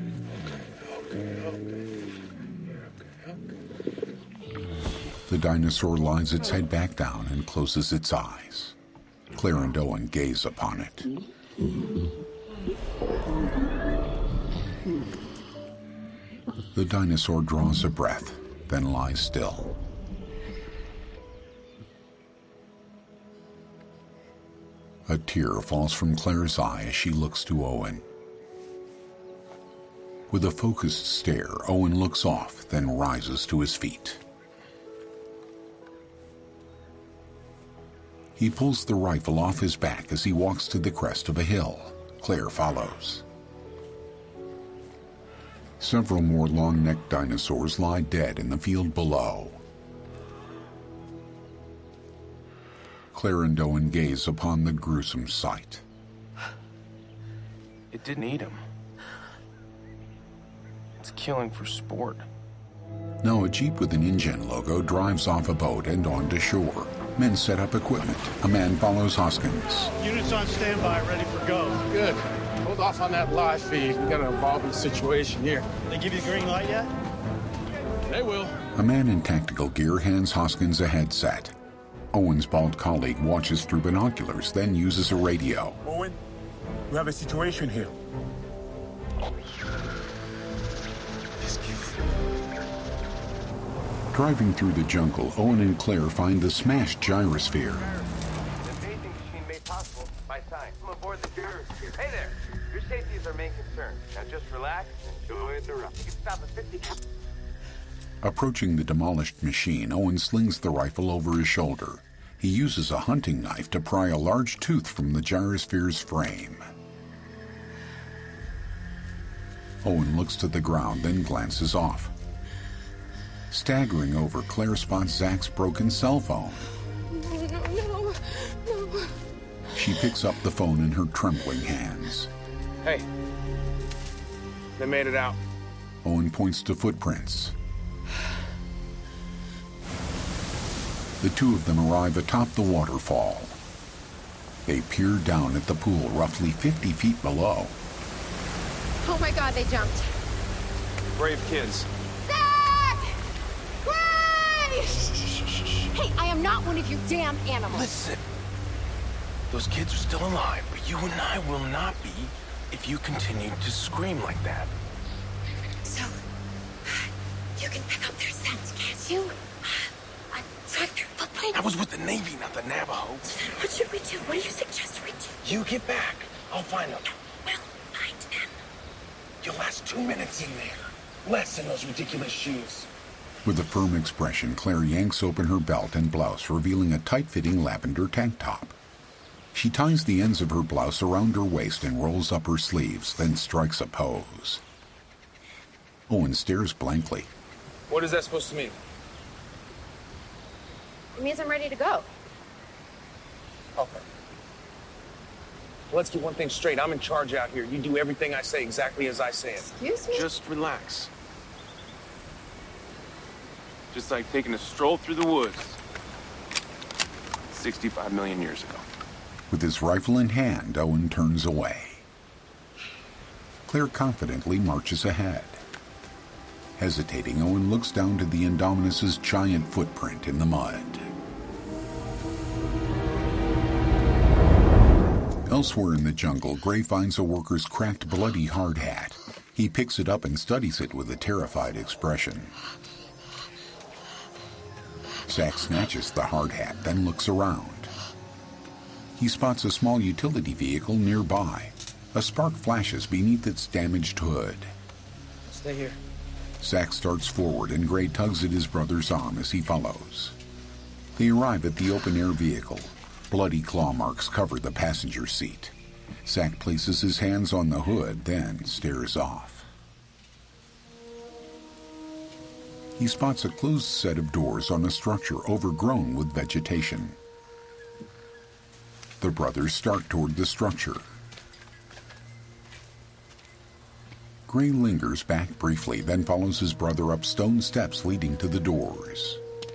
The dinosaur lies its head back down and closes its eyes. Claire and Owen gaze upon it. The dinosaur draws a breath, then lies still. A tear falls from Claire's eye as she looks to Owen. With a focused stare, Owen looks off, then rises to his feet. He pulls the rifle off his back as he walks to the crest of a hill. Claire follows. Several more long-necked dinosaurs lie dead in the field below. Claire and Owen gaze upon the gruesome sight. It didn't eat him. It's killing for sport. Now a Jeep with an InGen logo drives off a boat and onto shore. Men set up equipment. A man follows Hoskins. Units on standby, ready for go. Good. Hold off on that live feed. We got an evolving situation here. They give you the green light yet? They will. A man in tactical gear hands Hoskins a headset. Owen's bald colleague watches through binoculars, then uses a radio. Owen, we have a situation here. Driving through the jungle, Owen and Claire find the smashed gyrosphere. The paging machine made possible by science. Come aboard the gyrosphere. Hey there! Your safety is our main concern. Now just relax and enjoy the ride. You can stop at fifty... Approaching the demolished machine, Owen slings the rifle over his shoulder. He uses a hunting knife to pry a large tooth from the gyrosphere's frame. Owen looks to the ground, then glances off. Staggering over, Claire spots Zach's broken cell phone. No, no, no. She picks up the phone in her trembling hands. Hey. They made it out. Owen points to footprints. The two of them arrive atop the waterfall. They peer down at the pool roughly fifty feet below. Oh my God, they jumped. Brave kids. Zach! Gray! Hey, I am not one of your damn animals. Listen. Those kids are still alive, but you and I will not be if you continue to scream like that. So, you can pick up their scent, can't you? Uh, track their footprints? I was with the Navy, not the Navajo. So then what should we do? What do you suggest we do? You get back. I'll find them. We'll find them. You'll last two minutes in there. Less in those ridiculous shoes. With a firm expression, Claire yanks open her belt and blouse, revealing a tight-fitting lavender tank top. She ties the ends of her blouse around her waist and rolls up her sleeves, then strikes a pose. Owen stares blankly. What is that supposed to mean? It means I'm ready to go. Okay. Let's get one thing straight. I'm in charge out here. You do everything I say exactly as I say it. Excuse me? Just relax. Just like taking a stroll through the woods. sixty-five million years ago. With his rifle in hand, Owen turns away. Claire confidently marches ahead. Hesitating, Owen looks down to the Indominus's giant footprint in the mud. Elsewhere in the jungle, Gray finds a worker's cracked, bloody hard hat. He picks it up and studies it with a terrified expression. Zach snatches the hard hat, then looks around. He spots a small utility vehicle nearby. A spark flashes beneath its damaged hood. Stay here. Zach starts forward and Gray tugs at his brother's arm as he follows. They arrive at the open-air vehicle. Bloody claw marks cover the passenger seat. Zach places his hands on the hood, then stares off. He spots a closed set of doors on a structure overgrown with vegetation. The brothers start toward the structure. Gray lingers back briefly, then follows his brother up stone steps leading to the doors.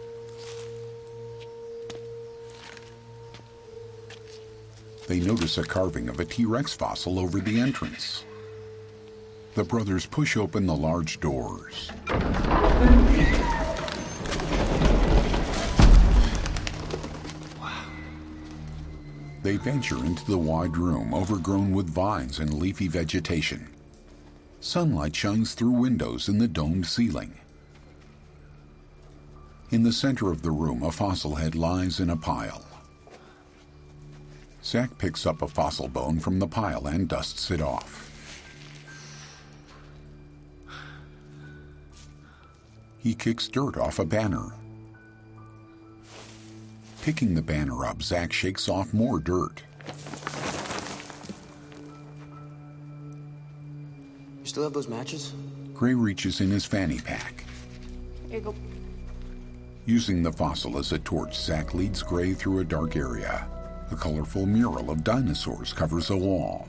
They notice a carving of a T-Rex fossil over the entrance. The brothers push open the large doors. They venture into the wide room, overgrown with vines and leafy vegetation. Sunlight shines through windows in the domed ceiling. In the center of the room, a fossil head lies in a pile. Zach picks up a fossil bone from the pile and dusts it off. He kicks dirt off a banner. Picking the banner up, Zach shakes off more dirt. You still have those matches? Gray reaches in his fanny pack. Here you go. Using the fossil as a torch, Zach leads Gray through a dark area. A colorful mural of dinosaurs covers a wall.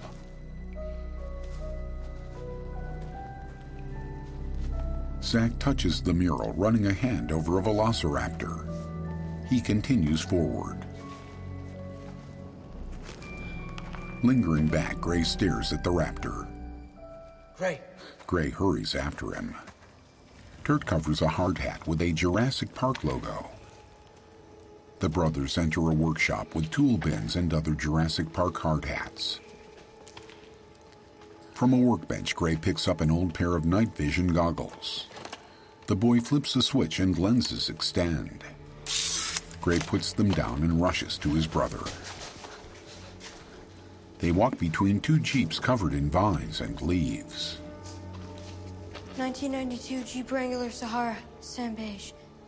Zach touches the mural, running a hand over a velociraptor. He continues forward. Lingering back, Gray stares at the raptor. Gray. Gray hurries after him. Dirt covers a hard hat with a Jurassic Park logo. The brothers enter a workshop with tool bins and other Jurassic Park hard hats. From a workbench, Gray picks up an old pair of night vision goggles. The boy flips a switch and lenses extend. Gray puts them down and rushes to his brother. They walk between two Jeeps covered in vines and leaves. nineteen ninety-two Jeep Wrangler Sahara, sand beige.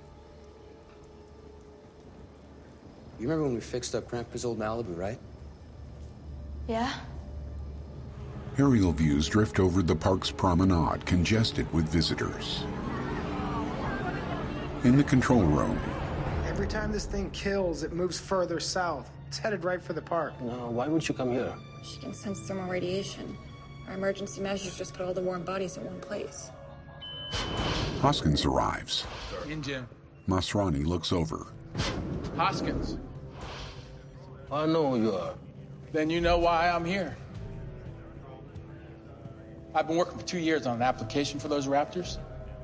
You remember when we fixed up Grandpa's old Malibu, right? Yeah? Aerial views drift over the park's promenade, congested with visitors. In the control room, Every time this thing kills, it moves further south. It's headed right for the park. No, why would you come here? She can sense thermal radiation. Our emergency measures just put all the warm bodies in one place. Hoskins arrives. In, Jim. Masrani looks over. Hoskins. I know who you are. Then you know why I'm here. I've been working for two years on an application for those raptors.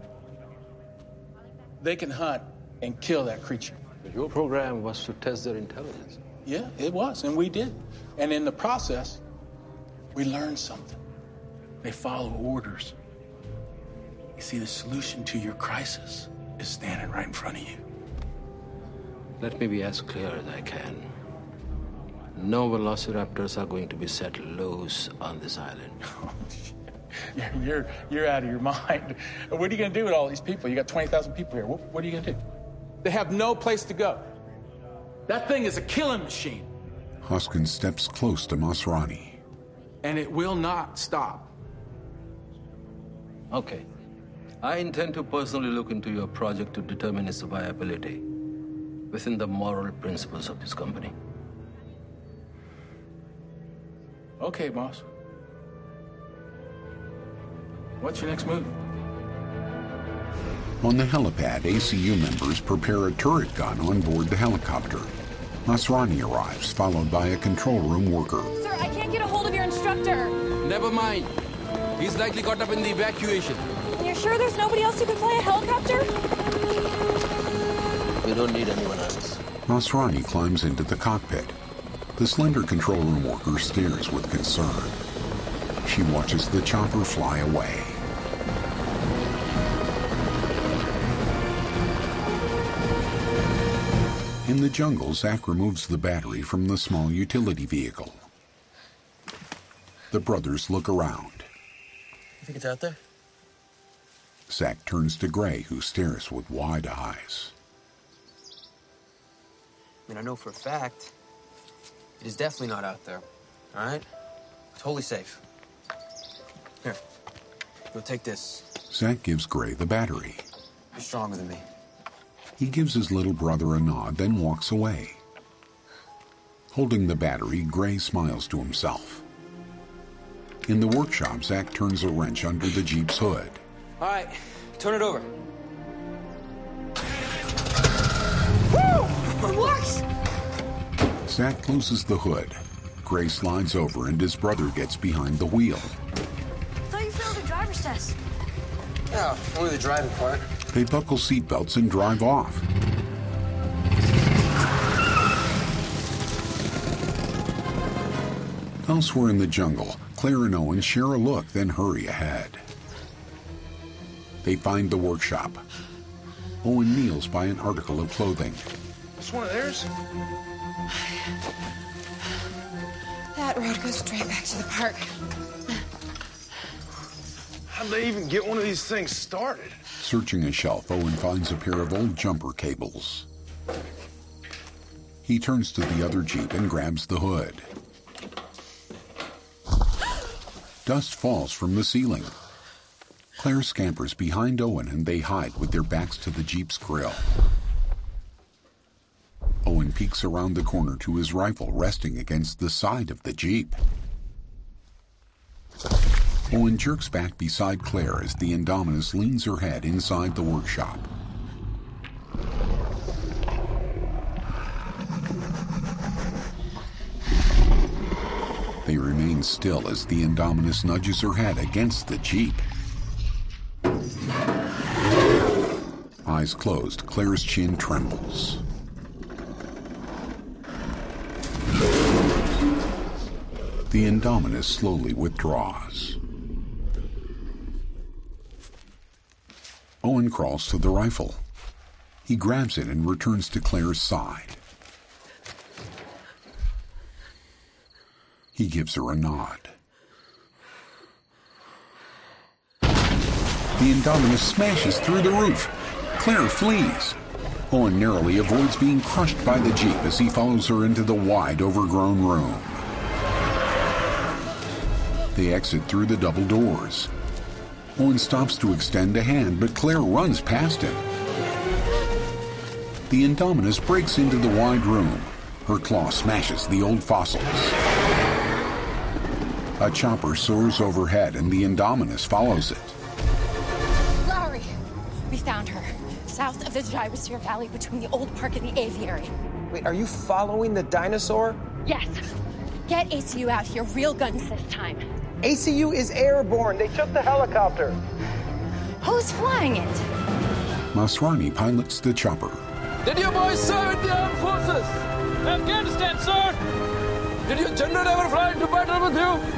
They can hunt and kill that creature. But your program was to test their intelligence. Yeah, it was, and we did. And in the process, we learned something. They follow orders. You see, the solution to your crisis is standing right in front of you. Let me be as clear as I can. No velociraptors are going to be set loose on this island. You're, you're, you're out of your mind. What are you going to do with all these people? You got twenty thousand people here. What, what are you going to do? They have no place to go. That thing is a killing machine. Hoskins steps close to Masrani. And it will not stop. Okay. I intend to personally look into your project to determine its viability within the moral principles of this company. Okay, boss. What's your next move? On the helipad, A C U members prepare a turret gun on board the helicopter. Masrani arrives, followed by a control room worker. Sir, I can't get a hold of your instructor. Never mind. He's likely caught up in the evacuation. You're sure there's nobody else who can fly a helicopter? We don't need anyone else. Masrani climbs into the cockpit. The slender control room worker stares with concern. She watches the chopper fly away. In the jungle, Zach removes the battery from the small utility vehicle. The brothers look around. You think it's out there? Zach turns to Gray, who stares with wide eyes. I mean, I know for a fact it is definitely not out there, all right? Totally safe. Here, go take this. Zach gives Gray the battery. You're stronger than me. He gives his little brother a nod, then walks away. Holding the battery, Gray smiles to himself. In the workshop, Zach turns a wrench under the Jeep's hood. All right, turn it over. Woo! It works! Zach closes the hood. Gray slides over and his brother gets behind the wheel. I thought you failed the driver's test. Yeah, only the driving part. They buckle seatbelts and drive off. Elsewhere in the jungle, Claire and Owen share a look, then hurry ahead. They find the workshop. Owen kneels by an article of clothing. It's one of theirs? That road goes straight back to the park. How'd they even get one of these things started? Searching a shelf, Owen finds a pair of old jumper cables. He turns to the other Jeep and grabs the hood. Dust falls from the ceiling. Claire scampers behind Owen and they hide with their backs to the Jeep's grill. Owen peeks around the corner to his rifle resting against the side of the Jeep. Owen jerks back beside Claire as the Indominus leans her head inside the workshop. They remain still as the Indominus nudges her head against the Jeep. Eyes closed, Claire's chin trembles. The Indominus slowly withdraws. Owen crawls to the rifle. He grabs it and returns to Claire's side. He gives her a nod. The Indominus smashes through the roof. Claire flees. Owen narrowly avoids being crushed by the Jeep as he follows her into the wide, overgrown room. They exit through the double doors. Owen stops to extend a hand, but Claire runs past him. the Indominus breaks into the wide room. Her claw smashes the old fossils. A chopper soars overhead and the Indominus follows it. Lowry, we found her. South of the Gyrosphere Valley between the old park and the aviary. Wait, are you following the dinosaur? Yes. Get A C U out here, real guns this time. A C U is airborne. They took the helicopter. Who's flying it? Masrani pilots the chopper. Did you boys serve in the armed forces? Afghanistan, sir! Did your general ever fly into battle with you?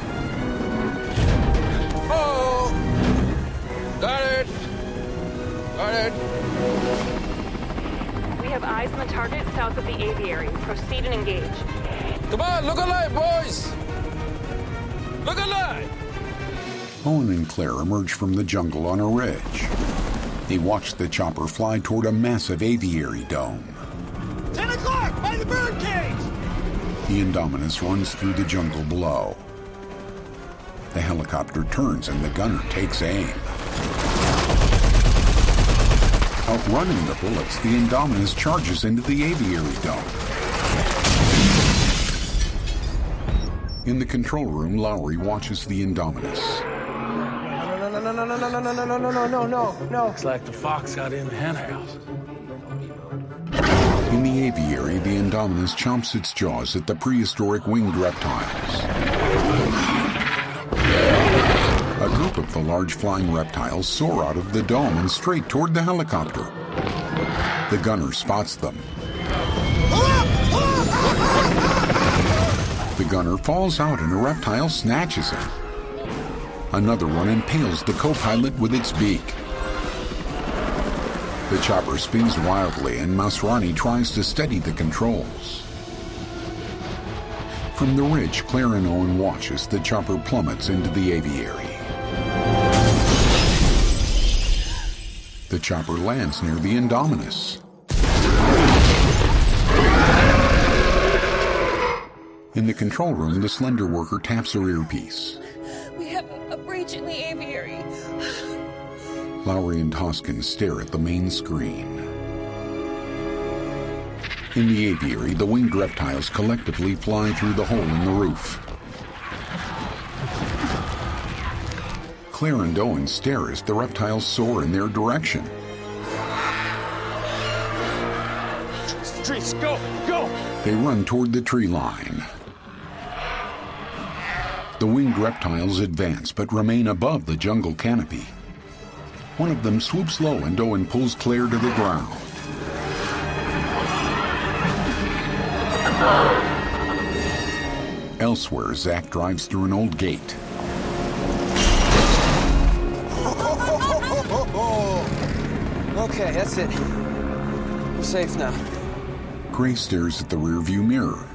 Oh! Got it! Got it! We have eyes on the target south of the aviary. Proceed and engage. Come on, look alive, boys! Look alive! Owen and Claire emerge from the jungle on a ridge. They watch the chopper fly toward a massive aviary dome. Ten o'clock by the birdcage! The Indominus runs through the jungle below. The helicopter turns and the gunner takes aim. Outrunning the bullets, the Indominus charges into the aviary dome. In the control room, Lowry watches the Indominus. No, no, no, no, no, no, no, no, no, no, no, no, no, no. Looks like the fox got in the henhouse. In the aviary, the Indominus chomps its jaws at the prehistoric winged reptiles. A group of the large flying reptiles soar out of the dome and straight toward the helicopter. The gunner spots them. The gunner falls out and a reptile snatches him. Another one impales the co-pilot with its beak. The chopper spins wildly and Masrani tries to steady the controls. From the ridge, Claire and Owen watch as the chopper plummets into the aviary. The chopper lands near the Indominus. In the control room, the slender worker taps her earpiece. We have a breach in the aviary. Lowry and Hoskins stare at the main screen. In the aviary, the winged reptiles collectively fly through the hole in the roof. Claire and Owen stare as the reptiles soar in their direction. Trees, go, go! They run toward the tree line. The winged reptiles advance but remain above the jungle canopy. One of them swoops low and Owen pulls Claire to the ground. Elsewhere, Zach drives through an old gate. Okay, that's it. We're safe now. Gray stares at the rearview mirror.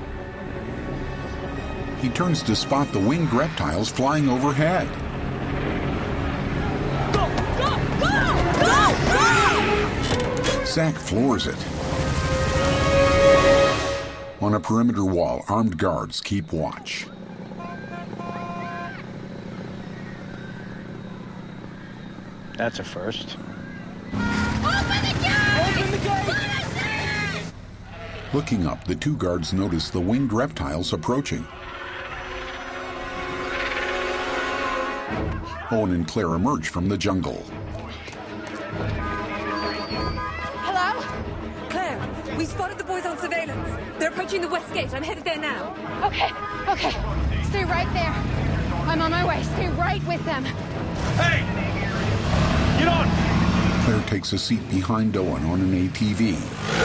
He turns to spot the winged reptiles flying overhead. Go! Go! Go! Go! Go! Zach floors it. On a perimeter wall, armed guards keep watch. That's a first. Open the gate! Open the gate! Looking up, the two guards notice the winged reptiles approaching. Owen and Claire emerge from the jungle. Hello? Claire, we spotted the boys on surveillance. They're approaching the west gate. I'm headed there now. Okay, okay. Stay right there. I'm on my way. Stay right with them. Hey! Get on! Claire takes a seat behind Owen on an A T V.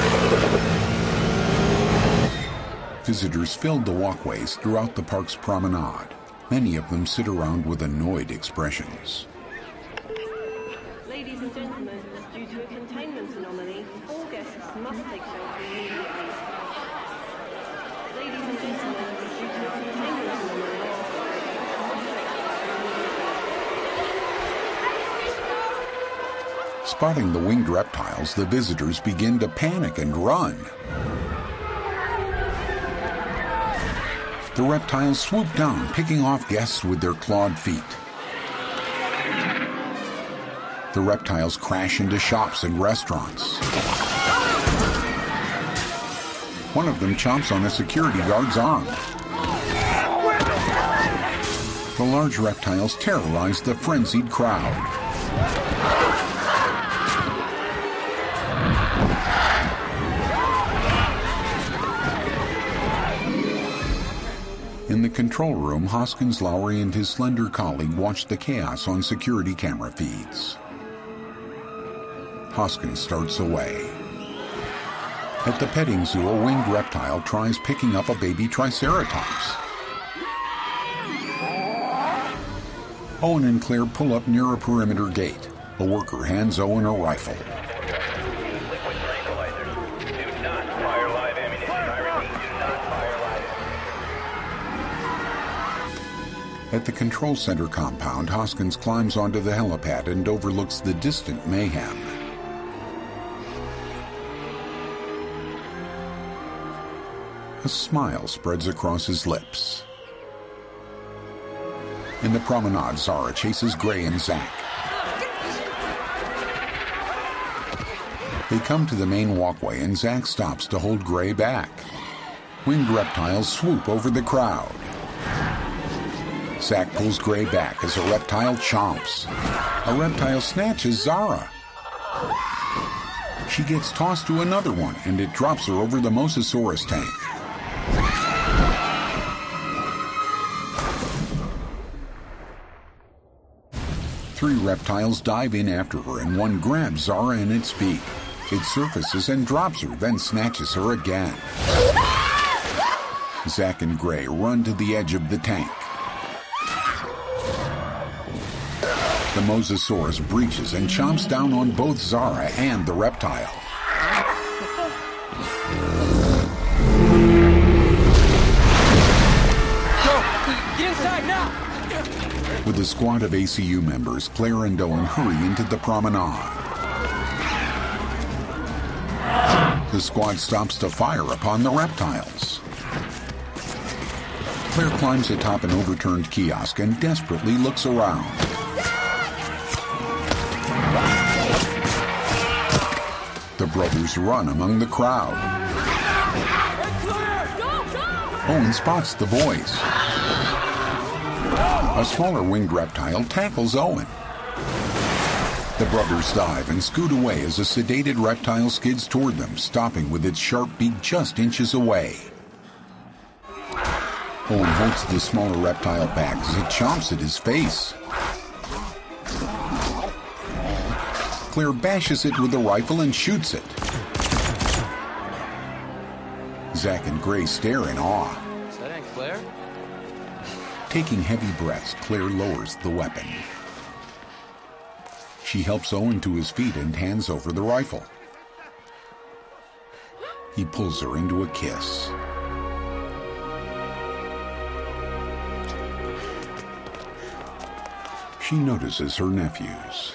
Visitors filled the walkways throughout the park's promenade. Many of them sit around with annoyed expressions. Ladies and gentlemen, due to a containment anomaly, all guests must take shelter immediately. Ladies and gentlemen, due to a containment anomaly. Spotting the winged reptiles, the visitors begin to panic and run. The reptiles swoop down, picking off guests with their clawed feet. The reptiles crash into shops and restaurants. One of them chomps on a security guard's arm. The large reptiles terrorize the frenzied crowd. In the control room, Hoskins, Lowry, and his slender colleague watch the chaos on security camera feeds. Hoskins starts away. At the petting zoo, a winged reptile tries picking up a baby triceratops. Owen and Claire pull up near a perimeter gate. A worker hands Owen a rifle. At the control center compound, Hoskins climbs onto the helipad and overlooks the distant mayhem. A smile spreads across his lips. In the promenade, Zara chases Gray and Zack. They come to the main walkway and Zack stops to hold Gray back. Winged reptiles swoop over the crowd. Zack pulls Gray back as a reptile chomps. A reptile snatches Zara. She gets tossed to another one, and it drops her over the Mosasaurus tank. Three reptiles dive in after her, and one grabs Zara in its beak. It surfaces and drops her, then snatches her again. Zack and Gray run to the edge of the tank. The Mosasaurus breaches and chomps down on both Zara and the reptile. Go! Get inside now! With a squad of A C U members, Claire and Owen hurry into the promenade. The squad stops to fire upon the reptiles. Claire climbs atop an overturned kiosk and desperately looks around. The brothers run among the crowd. Owen spots the boys. A smaller winged reptile tackles Owen. The brothers dive and scoot away as a sedated reptile skids toward them, stopping with its sharp beak just inches away. Owen holds the smaller reptile back as it chomps at his face. Claire bashes it with a rifle and shoots it. Zack and Gray stare in awe. Is that Aunt Claire? Taking heavy breaths, Claire lowers the weapon. She helps Owen to his feet and hands over the rifle. He pulls her into a kiss. She notices her nephews.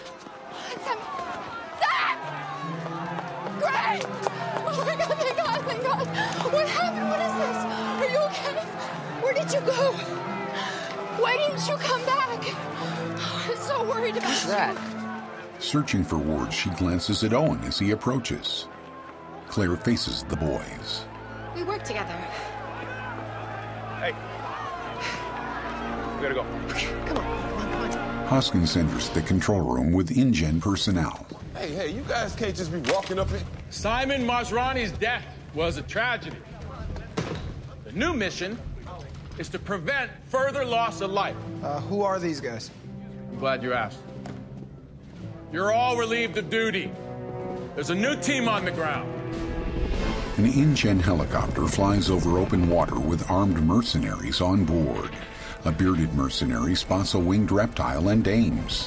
Gray! Oh my god, thank god, thank god! What happened? What is this? Are you okay? Where did you go? Why didn't you come back? Oh, I'm so worried about What's that? Searching for words, she glances at Owen as he approaches. Claire faces the boys. We work together. Hey. We gotta go. Come on, come on, come on. Hoskins enters the control room with InGen personnel. Hey, hey, you guys can't just be walking up here. Simon Masrani's death was a tragedy. The new mission is to prevent further loss of life. Uh, who are these guys? I'm glad you asked. You're all relieved of duty. There's a new team on the ground. An InGen helicopter flies over open water with armed mercenaries on board. A bearded mercenary spots a winged reptile and aims.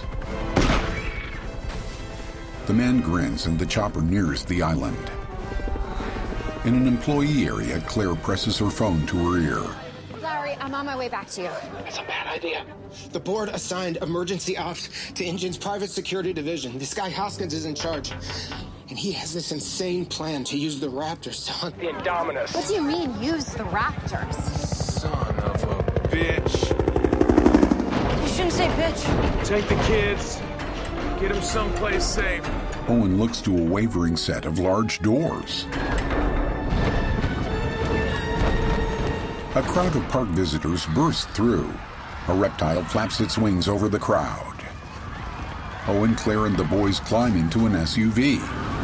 The man grins and the chopper nears the island. In an employee area, Claire presses her phone to her ear. Lowry, I'm on my way back to you. That's a bad idea. The board assigned emergency ops to InGen's private security division. This guy Hoskins is in charge. And he has this insane plan to use the raptors to hunt the Indominus. What do you mean, use the raptors? Son of a bitch. You shouldn't say bitch. Take the kids. Get them someplace safe. Owen looks to a wavering set of large doors. A crowd of park visitors burst through. A reptile flaps its wings over the crowd. Owen, Claire, and the boys climb into an S U V.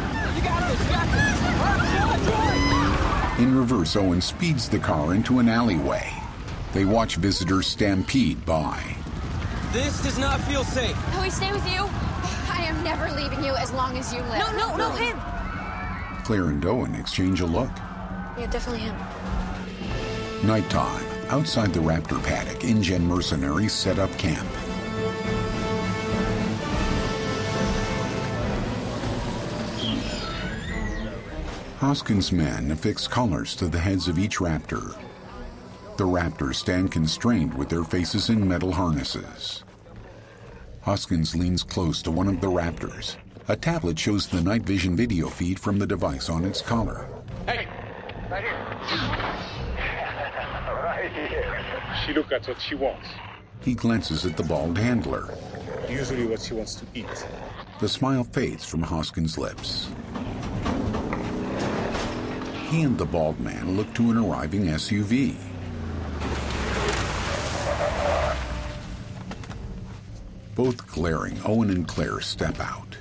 In reverse, Owen speeds the car into an alleyway. They watch visitors stampede by. This does not feel safe. Can we stay with you? I am never leaving you as long as you live. No, no, no, him. Claire and Owen exchange a look. Yeah, definitely him. Nighttime. Outside the Raptor paddock, InGen mercenaries set up camp. Hoskins' men affix collars to the heads of each Raptor. The Raptors stand constrained with their faces in metal harnesses. Hoskins leans close to one of the Raptors. A tablet shows the night vision video feed from the device on its collar. Hey, right here. Right here. She look at what she wants. He glances at the bald handler. Usually what she wants to eat. The smile fades from Hoskins' lips. He and the bald man look to an arriving S U V. Both glaring, Owen and Claire step out.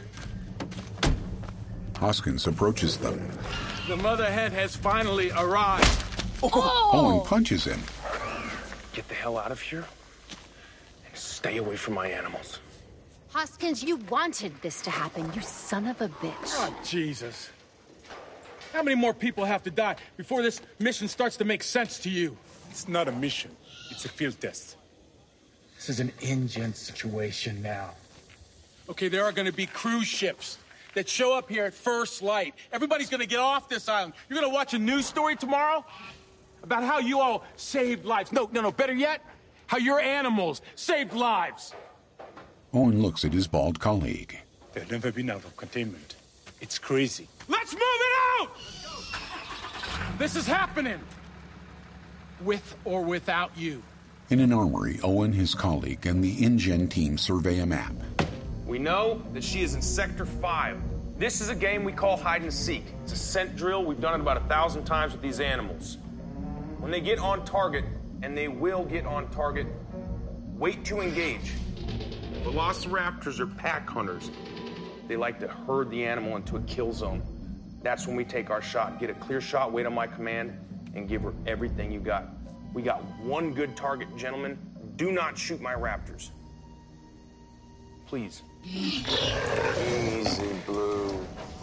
Hoskins approaches them. The mother hen has finally arrived. Oh. Owen punches him. Get the hell out of here and stay away from my animals. Hoskins, you wanted this to happen, you son of a bitch. Oh, Jesus. How many more people have to die before this mission starts to make sense to you? It's not a mission. It's a field test. This is an InGen situation now. Okay, there are going to be cruise ships that show up here at first light. Everybody's going to get off this island. You're going to watch a news story tomorrow about how you all saved lives. No, no, no, better yet, how your animals saved lives. Owen looks at his bald colleague. They've never been out of containment. It's crazy. Let's move it out! This is happening. With or without you. In an armory, Owen, his colleague, and the InGen team survey a map. We know that she is in Sector five. This is a game we call hide and seek. It's a scent drill. We've done it about a thousand times with these animals. When they get on target, and they will get on target, wait to engage. Velociraptors are pack hunters. They like to herd the animal into a kill zone. That's when we take our shot, get a clear shot, wait on my command, and give her everything you got. We got one good target, gentlemen. Do not shoot my raptors. Please. Easy, Blue.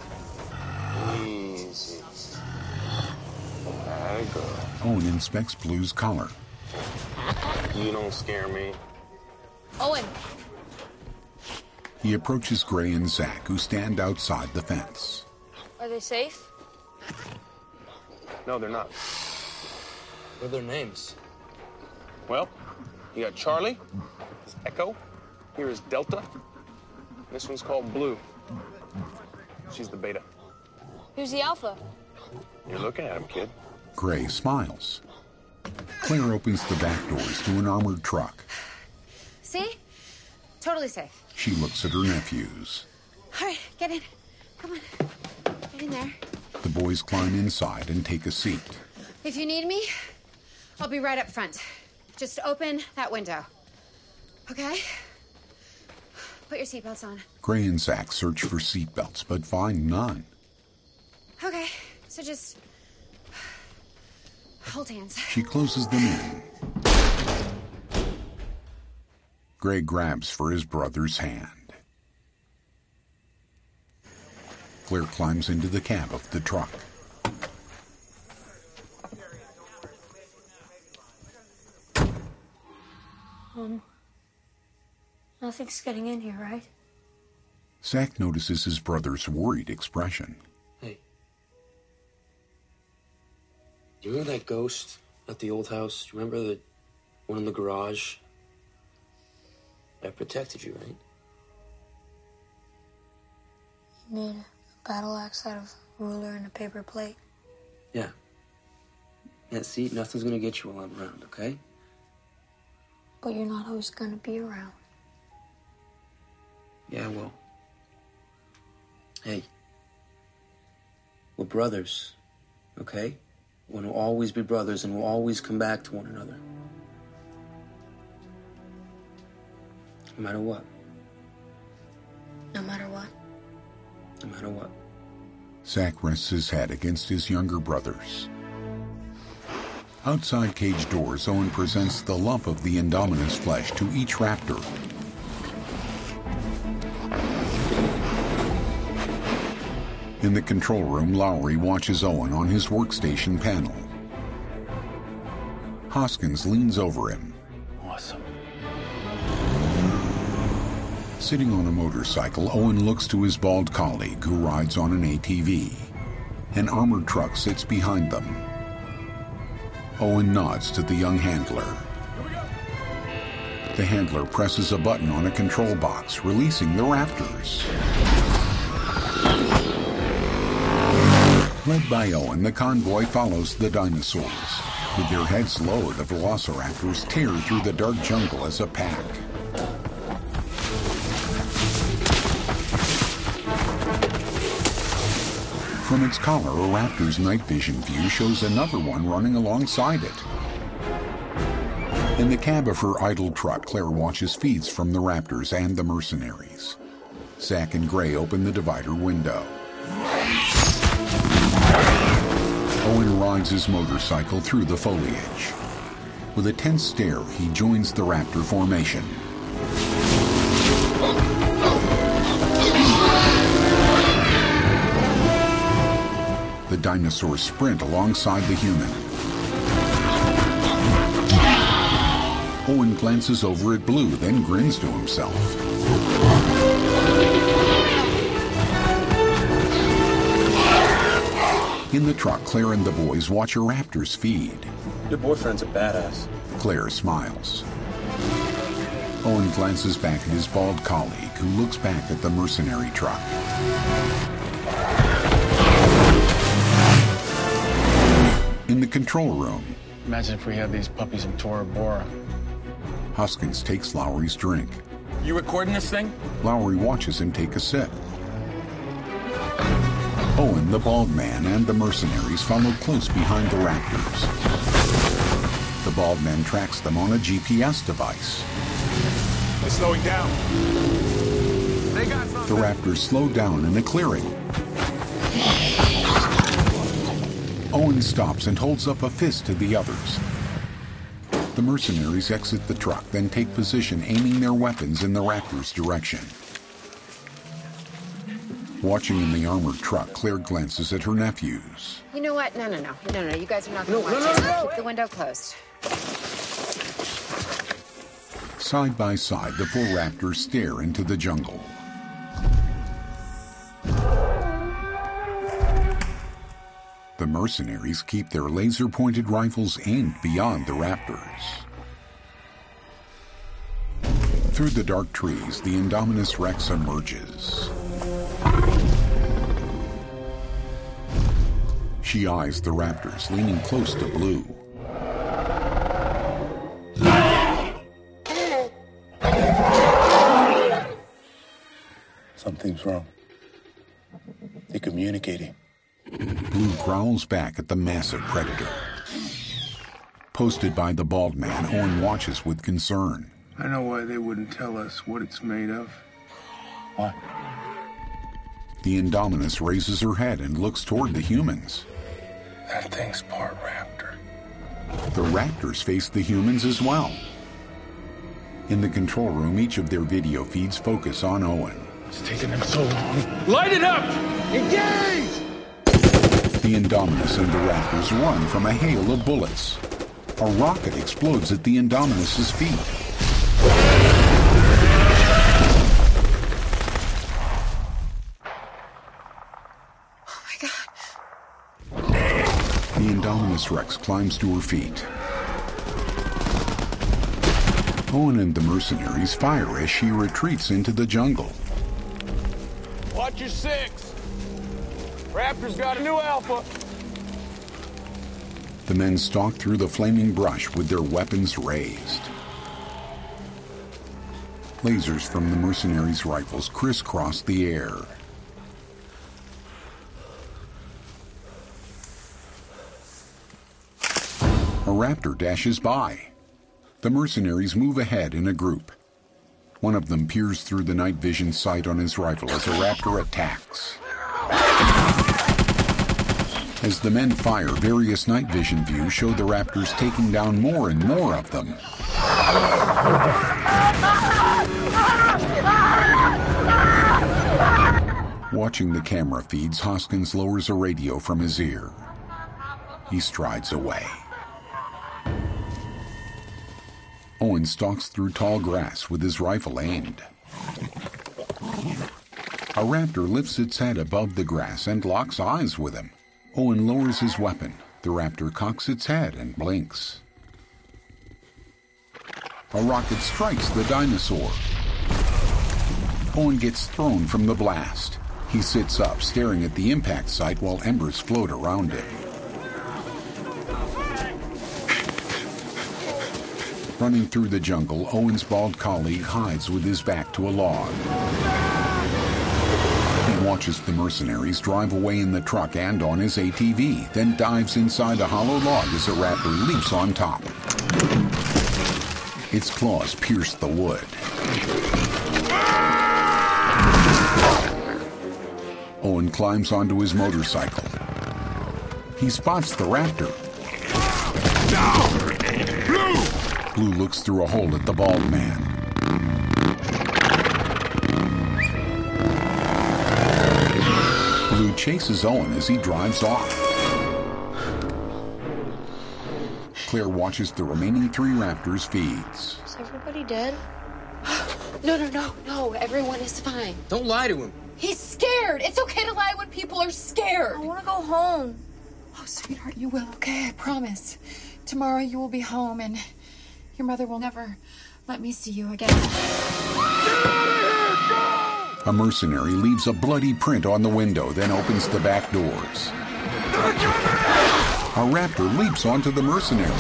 Easy. There you go. Owen inspects Blue's collar. You don't scare me. Owen. He approaches Gray and Zach, who stand outside the fence. Are they safe? No, they're not. What are their names? Well, you got Charlie, this is Echo, here is Delta. This one's called Blue. She's the beta. Who's the alpha? You're looking at him, kid. Gray smiles. Claire opens the back doors to an armored truck. See? Totally safe. She looks at her nephews. All right, get in. Come on. Get in there. The boys climb inside and take a seat. If you need me, I'll be right up front. Just open that window. Okay? Put your seatbelts on. Gray and Zach search for seatbelts, but find none. Okay, so just hold hands. She closes them in. Gray grabs for his brother's hand. Claire climbs into the cab of the truck. Um, nothing's getting in here, right? Zach notices his brother's worried expression. Hey. You remember that ghost at the old house? You remember the one in the garage? I protected you, right? You need a battle axe out of a ruler and a paper plate. Yeah. Yeah, see, nothing's gonna get you while I'm around, okay? But you're not always gonna be around. Yeah, well. Hey. We're brothers, okay? When we'll always be brothers and we'll always come back to one another. No matter what. No matter what? No matter what. Zach rests his head against his younger brothers. Outside cage doors, Owen presents the lump of the Indominus flesh to each raptor. In the control room, Lowry watches Owen on his workstation panel. Hoskins leans over him. Awesome. Sitting on a motorcycle, Owen looks to his bald colleague who rides on an A T V. An armored truck sits behind them. Owen nods to the young handler. The handler presses a button on a control box, releasing the raptors. Led by Owen, the convoy follows the dinosaurs. With their heads lowered, the velociraptors tear through the dark jungle as a pack. From its collar, a raptor's night vision view shows another one running alongside it. In the cab of her idle truck, Claire watches feeds from the raptors and the mercenaries. Zach and Gray open the divider window. Owen rides his motorcycle through the foliage. With a tense stare, he joins the raptor formation. The dinosaurs sprint alongside the human. Owen glances over at Blue, then grins to himself. In the truck, Claire and the boys watch a raptor's feed. Your boyfriend's a badass. Claire smiles. Owen glances back at his bald colleague, who looks back at the mercenary truck. In the control room. Imagine if we had these puppies in Tora Bora. Hoskins takes Lowry's drink. You recording this thing? Lowry watches him take a sip. Owen, the bald man, and the mercenaries follow close behind the raptors. The bald man tracks them on a G P S device. They're slowing down. They got something. The raptors slow down in a clearing. Owen stops and holds up a fist to the others. The mercenaries exit the truck, then take position, aiming their weapons in the raptors' direction. Watching in the armored truck, Claire glances at her nephews. You know what? No, no, no. No, no, you guys are not going to No, watch no, this. no, no. Keep the window closed. Side by side, the four raptors stare into the jungle. The mercenaries keep their laser-pointed rifles aimed beyond the raptors. Through the dark trees, the Indominus Rex emerges. She eyes the raptors, leaning close to Blue. Something's wrong. They're communicating. Blue growls back at the massive predator. Posted by the bald man, Owen watches with concern. I know why they wouldn't tell us what it's made of. Why? The Indominus raises her head and looks toward the humans. That thing's part raptor. The raptors face the humans as well. In the control room, each of their video feeds focus on Owen. It's taken them so long. Light it up! Engage! The Indominus and the raptors run from a hail of bullets. A rocket explodes at the Indominus's feet. Oh my God. The Indominus Rex climbs to her feet. Owen and the mercenaries fire as she retreats into the jungle. Watch your six. Raptor's got a new alpha. The men stalk through the flaming brush with their weapons raised. Lasers from the mercenaries' rifles crisscross the air. A raptor dashes by. The mercenaries move ahead in a group. One of them peers through the night vision sight on his rifle as a raptor attacks. As the men fire, various night vision views show the raptors taking down more and more of them. Watching the camera feeds, Hoskins lowers a radio from his ear. He strides away. Owen stalks through tall grass with his rifle aimed. A raptor lifts its head above the grass and locks eyes with him. Owen lowers his weapon. The raptor cocks its head and blinks. A rocket strikes the dinosaur. Owen gets thrown from the blast. He sits up, staring at the impact site while embers float around him. Running through the jungle, Owen's bald colleague hides with his back to a log. He watches the mercenaries drive away in the truck and on his A T V, then dives inside a hollow log as a raptor leaps on top. Its claws pierce the wood. Owen climbs onto his motorcycle. He spots the raptor. Blue looks through a hole at the bald man. Blue chases Owen as he drives off. Claire watches the remaining three raptors' feeds. Is everybody dead? No, no, no, no. Everyone is fine. Don't lie to him. He's scared. It's okay to lie when people are scared. I want to go home. Oh, sweetheart, you will, okay? I promise. Tomorrow you will be home and your mother will never let me see you again. A mercenary leaves a bloody print on the window, then opens the back doors. A raptor leaps onto the mercenary.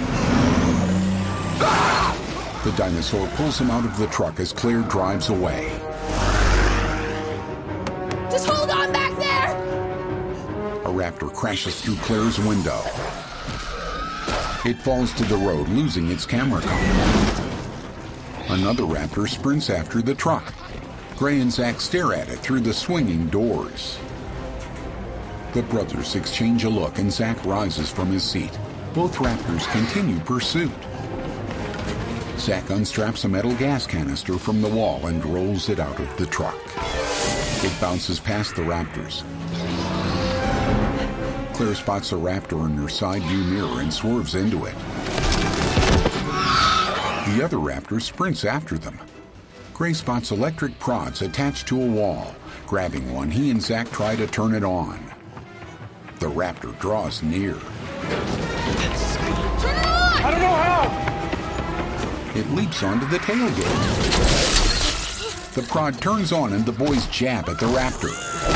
The dinosaur pulls him out of the truck as Claire drives away. Just hold on back there! A raptor crashes through Claire's window. It falls to the road, losing its camera cover. Another raptor sprints after the truck. Gray and Zach stare at it through the swinging doors. The brothers exchange a look and Zach rises from his seat. Both raptors continue pursuit. Zach unstraps a metal gas canister from the wall and rolls it out of the truck. It bounces past the raptors. Claire spots a raptor in her side view mirror and swerves into it. The other raptor sprints after them. Gray spots electric prods attached to a wall. Grabbing one, he and Zach try to turn it on. The raptor draws near. Turn it on! I don't know how! It leaps onto the tailgate. The prod turns on and the boys jab at the raptor.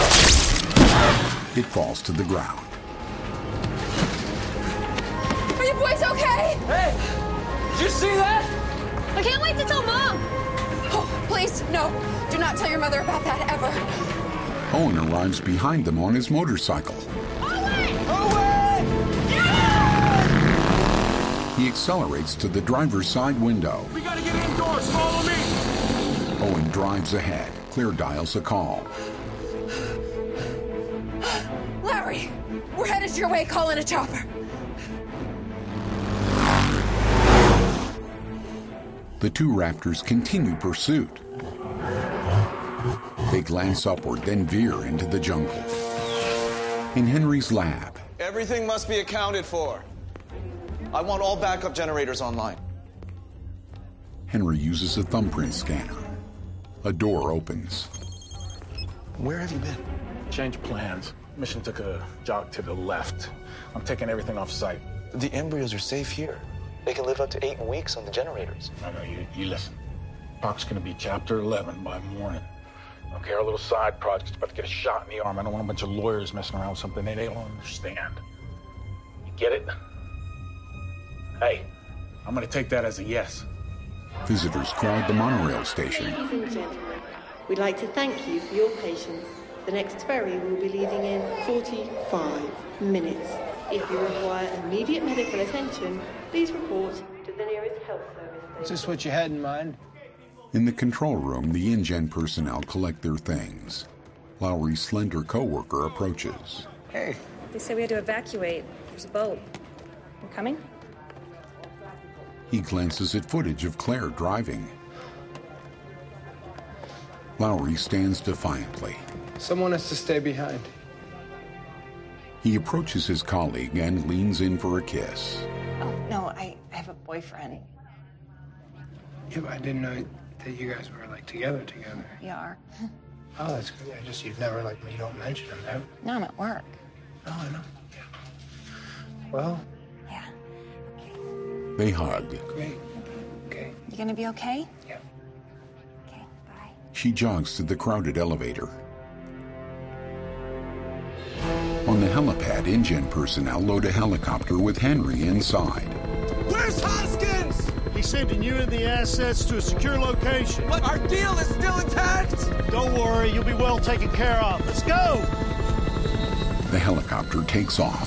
It falls to the ground. Are you boys okay? Hey! Did you see that? I can't wait to tell Mom! Oh, please, no. Do not tell your mother about that ever. Owen arrives behind them on his motorcycle. Owen! Owen! Yeah! He accelerates to the driver's side window. We gotta get indoors. Follow me! Owen drives ahead. Claire dials a call. Larry, we're headed your way. Call in a chopper. The two raptors continue pursuit. They glance upward, then veer into the jungle. In Henry's lab, Everything must be accounted for. I want all backup generators online. Henry uses a thumbprint scanner. A door opens. Where have you been? Change plans. Mission took a jog to the left. I'm taking everything off site. The embryos are safe here. They can live up to eight weeks on the generators. No, no, you, you listen. Park's gonna be chapter eleven by morning. Okay, our little side project's about to get a shot in the arm. I don't want a bunch of lawyers messing around with something they don't understand. You get it? Hey, I'm gonna take that as a yes. Visitors crowd the monorail station. Ladies and gentlemen, we'd like to thank you for your patience. The next ferry will be leaving in forty-five minutes. If you require immediate medical attention, please report to the nearest health service station. Is this what you had in mind? In the control room, the InGen personnel collect their things. Lowry's slender co-worker approaches. Hey. They said we had to evacuate. There's a boat. You coming? He glances at footage of Claire driving. Lowry stands defiantly. Someone has to stay behind. He approaches his colleague and leans in for a kiss. Oh, no, I, I have a boyfriend. Yeah, but I didn't know that you guys were, like, together together. We are. Oh, that's good. I just, you've never, like, you don't mention him, no? No, I'm at work. Oh, I know. Yeah. Well? Yeah. They hug. Great. Okay. You gonna be okay? Yeah. Okay, bye. She jogs to the crowded elevator. On the helipad, InGen personnel load a helicopter with Henry inside. Where's Hoskins? He's sending you and the assets to a secure location. But our deal is still intact? Don't worry, you'll be well taken care of. Let's go! The helicopter takes off.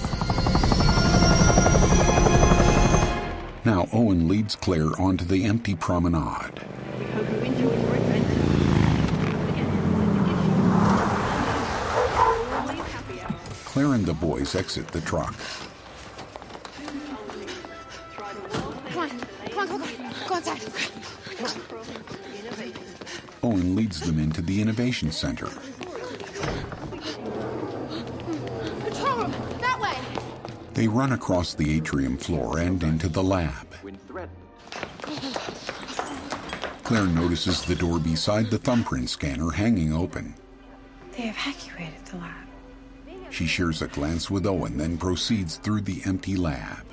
Now Owen leads Claire onto the empty promenade. Claire and the boys exit the truck. Come on, come on, go, go, go inside. Owen leads them into the Innovation Center. Control room, that way. They run across the atrium floor and into the lab. Claire notices the door beside the thumbprint scanner hanging open. They evacuated the lab. She shares a glance with Owen, then proceeds through the empty lab.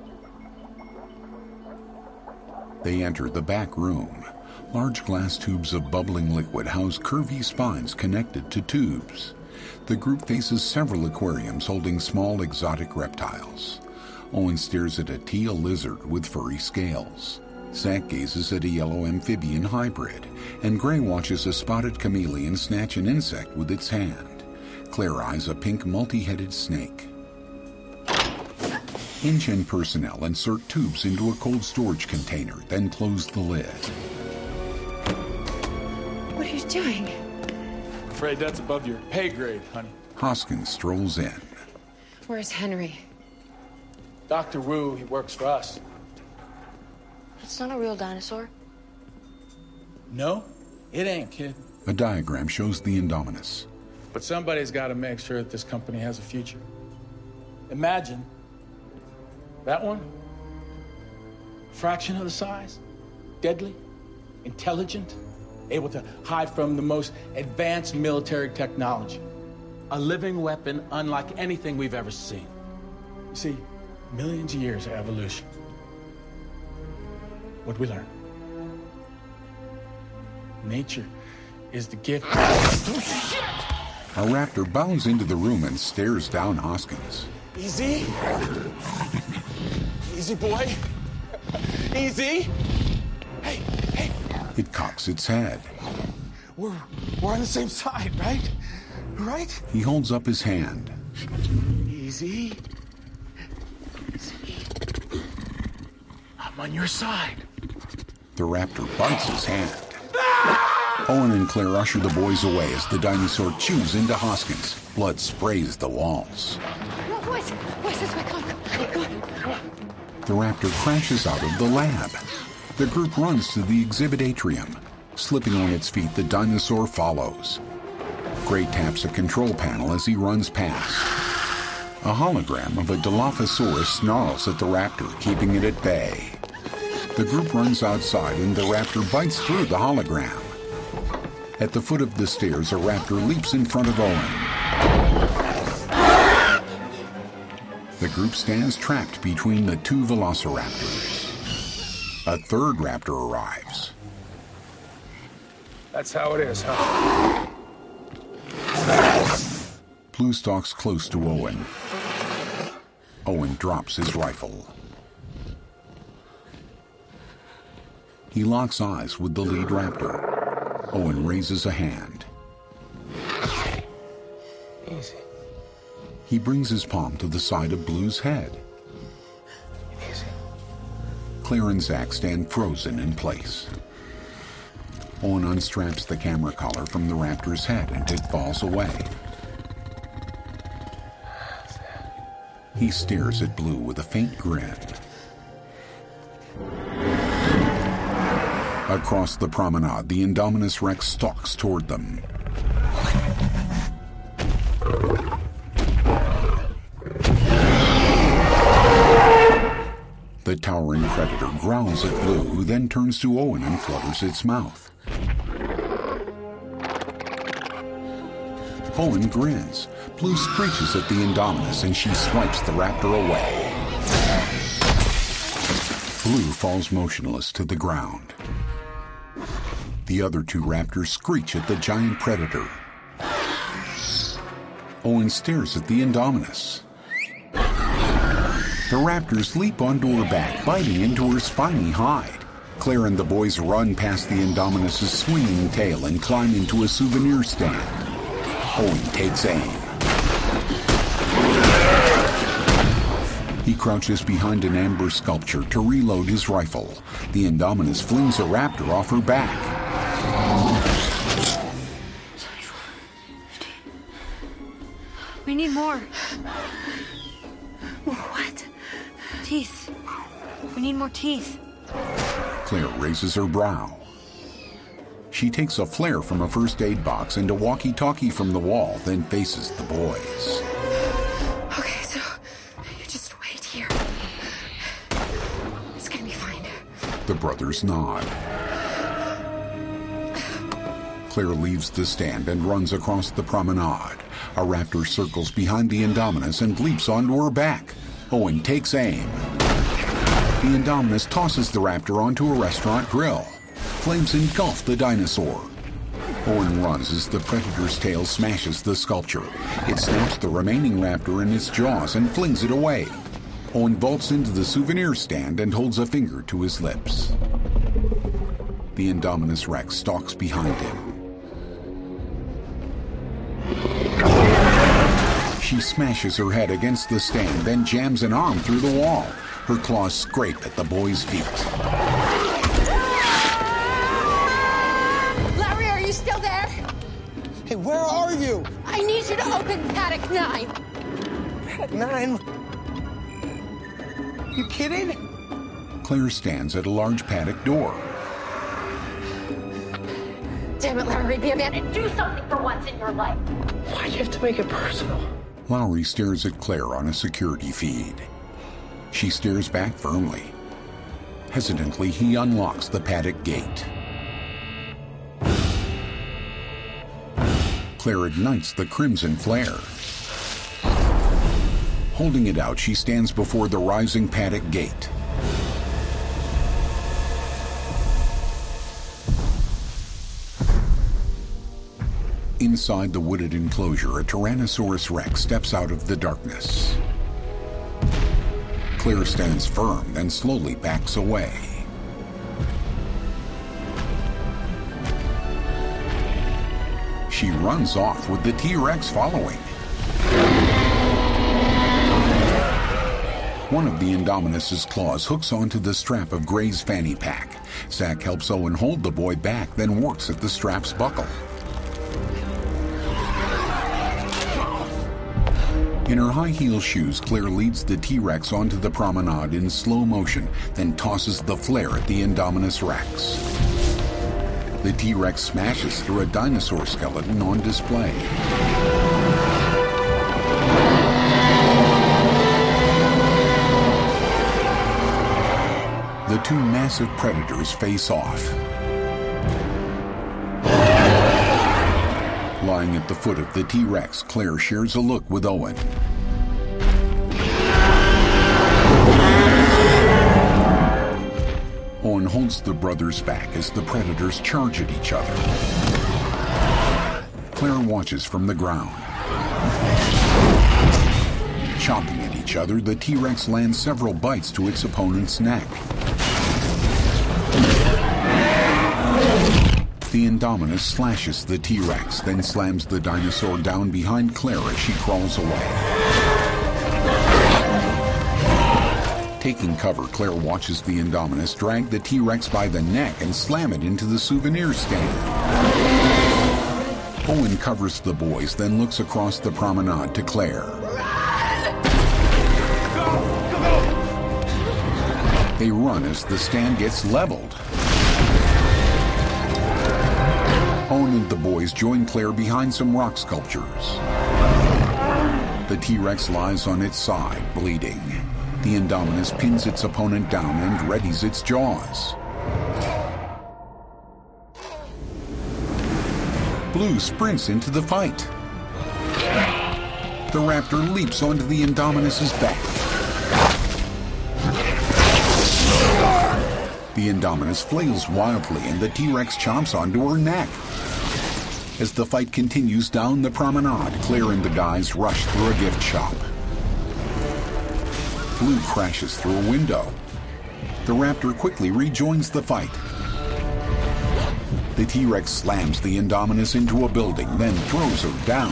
They enter the back room. Large glass tubes of bubbling liquid house curvy spines connected to tubes. The group faces several aquariums holding small exotic reptiles. Owen stares at a teal lizard with furry scales. Zach gazes at a yellow amphibian hybrid, and Gray watches a spotted chameleon snatch an insect with its hand. Claire eyes a pink multi-headed snake. InGen personnel insert tubes into a cold storage container, then close the lid. What are you doing? I'm afraid that's above your pay grade, honey. Hoskins strolls in. Where's Henry? Doctor Wu, he works for us. It's not a real dinosaur. No, it ain't, kid. A diagram shows the Indominus. But somebody's got to make sure that this company has a future. Imagine that one, a fraction of the size, deadly, intelligent, able to hide from the most advanced military technology. A living weapon unlike anything we've ever seen. You see, millions of years of evolution. What'd we learn? Nature is the gift. A raptor bounds into the room and stares down Hoskins. Easy. Easy, boy. Easy. Hey, hey. It cocks its head. We're, we're on the same side, right? Right? He holds up his hand. Easy. Easy. I'm on your side. The raptor bites his hand. Owen and Claire usher the boys away as the dinosaur chews into Hoskins. Blood sprays the walls. No, boys, boys, this way, come on, come on, come on. The raptor crashes out of the lab. The group runs to the exhibit atrium. Slipping on its feet, the dinosaur follows. Gray taps a control panel as he runs past. A hologram of a Dilophosaurus snarls at the raptor, keeping it at bay. The group runs outside and the raptor bites through the hologram. At the foot of the stairs, a raptor leaps in front of Owen. The group stands trapped between the two velociraptors. A third raptor arrives. That's how it is, huh? Blue stalks close to Owen. Owen drops his rifle. He locks eyes with the lead raptor. Owen raises a hand. Easy. He brings his palm to the side of Blue's head. Easy. Claire and Zach stand frozen in place. Owen unstraps the camera collar from the raptor's head and it falls away. He stares at Blue with a faint grin. Across the promenade, the Indominus Rex stalks toward them. The towering predator growls at Blue, who then turns to Owen and flutters its mouth. Owen grins. Blue screeches at the Indominus and she swipes the raptor away. Blue falls motionless to the ground. The other two raptors screech at the giant predator. Owen stares at the Indominus. The raptors leap onto her back, biting into her spiny hide. Claire and the boys run past the Indominus' swinging tail and climb into a souvenir stand. Owen takes aim. He crouches behind an amber sculpture to reload his rifle. The Indominus flings a raptor off her back. We need more. More what? Teeth. We need more teeth. Claire raises her brow. She takes a flare from a first aid box and a walkie-talkie from the wall, then faces the boys. Okay, so you just wait here. It's gonna be fine. The brothers nod. Claire leaves the stand and runs across the promenade. A raptor circles behind the Indominus and leaps onto her back. Owen takes aim. The Indominus tosses the raptor onto a restaurant grill. Flames engulf the dinosaur. Owen runs as the predator's tail smashes the sculpture. It snaps the remaining raptor in its jaws and flings it away. Owen vaults into the souvenir stand and holds a finger to his lips. The Indominus Rex stalks behind him. She smashes her head against the stand, then jams an arm through the wall. Her claws scrape at the boy's feet. Larry, are you still there? Hey, where are you? I need you to open Paddock nine. Paddock nine? You kidding? Claire stands at a large paddock door. Damn it, Larry, be a man and do something for once in your life. Why do you have to make it personal? Lowry stares at Claire on a security feed. She stares back firmly. Hesitantly, he unlocks the paddock gate. Claire ignites the crimson flare. Holding it out, she stands before the rising paddock gate. Inside the wooded enclosure, a Tyrannosaurus Rex steps out of the darkness. Claire stands firm, then slowly backs away. She runs off with the T-Rex following. One of the Indominus's claws hooks onto the strap of Gray's fanny pack. Zach helps Owen hold the boy back, then works at the strap's buckle. In her high-heel shoes, Claire leads the T-Rex onto the promenade in slow motion, then tosses the flare at the Indominus Rex. The T-Rex smashes through a dinosaur skeleton on display. The two massive predators face off. Lying at the foot of the T-Rex, Claire shares a look with Owen. Owen holds the brothers back as the predators charge at each other. Claire watches from the ground. Chomping at each other, the T-Rex lands several bites to its opponent's neck. The Indominus slashes the T-Rex, then slams the dinosaur down behind Claire as she crawls away. Taking cover, Claire watches the Indominus drag the T-Rex by the neck and slam it into the souvenir stand. Owen covers the boys, then looks across the promenade to Claire. They run as the stand gets leveled. Owen and the boys join Claire behind some rock sculptures. The T-Rex lies on its side, bleeding. The Indominus pins its opponent down and readies its jaws. Blue sprints into the fight. The raptor leaps onto the Indominus's back. The Indominus flails wildly and the T-Rex chomps onto her neck. As the fight continues down the promenade, Claire and the guys rush through a gift shop. Blue crashes through a window. The raptor quickly rejoins the fight. The T-Rex slams the Indominus into a building, then throws her down.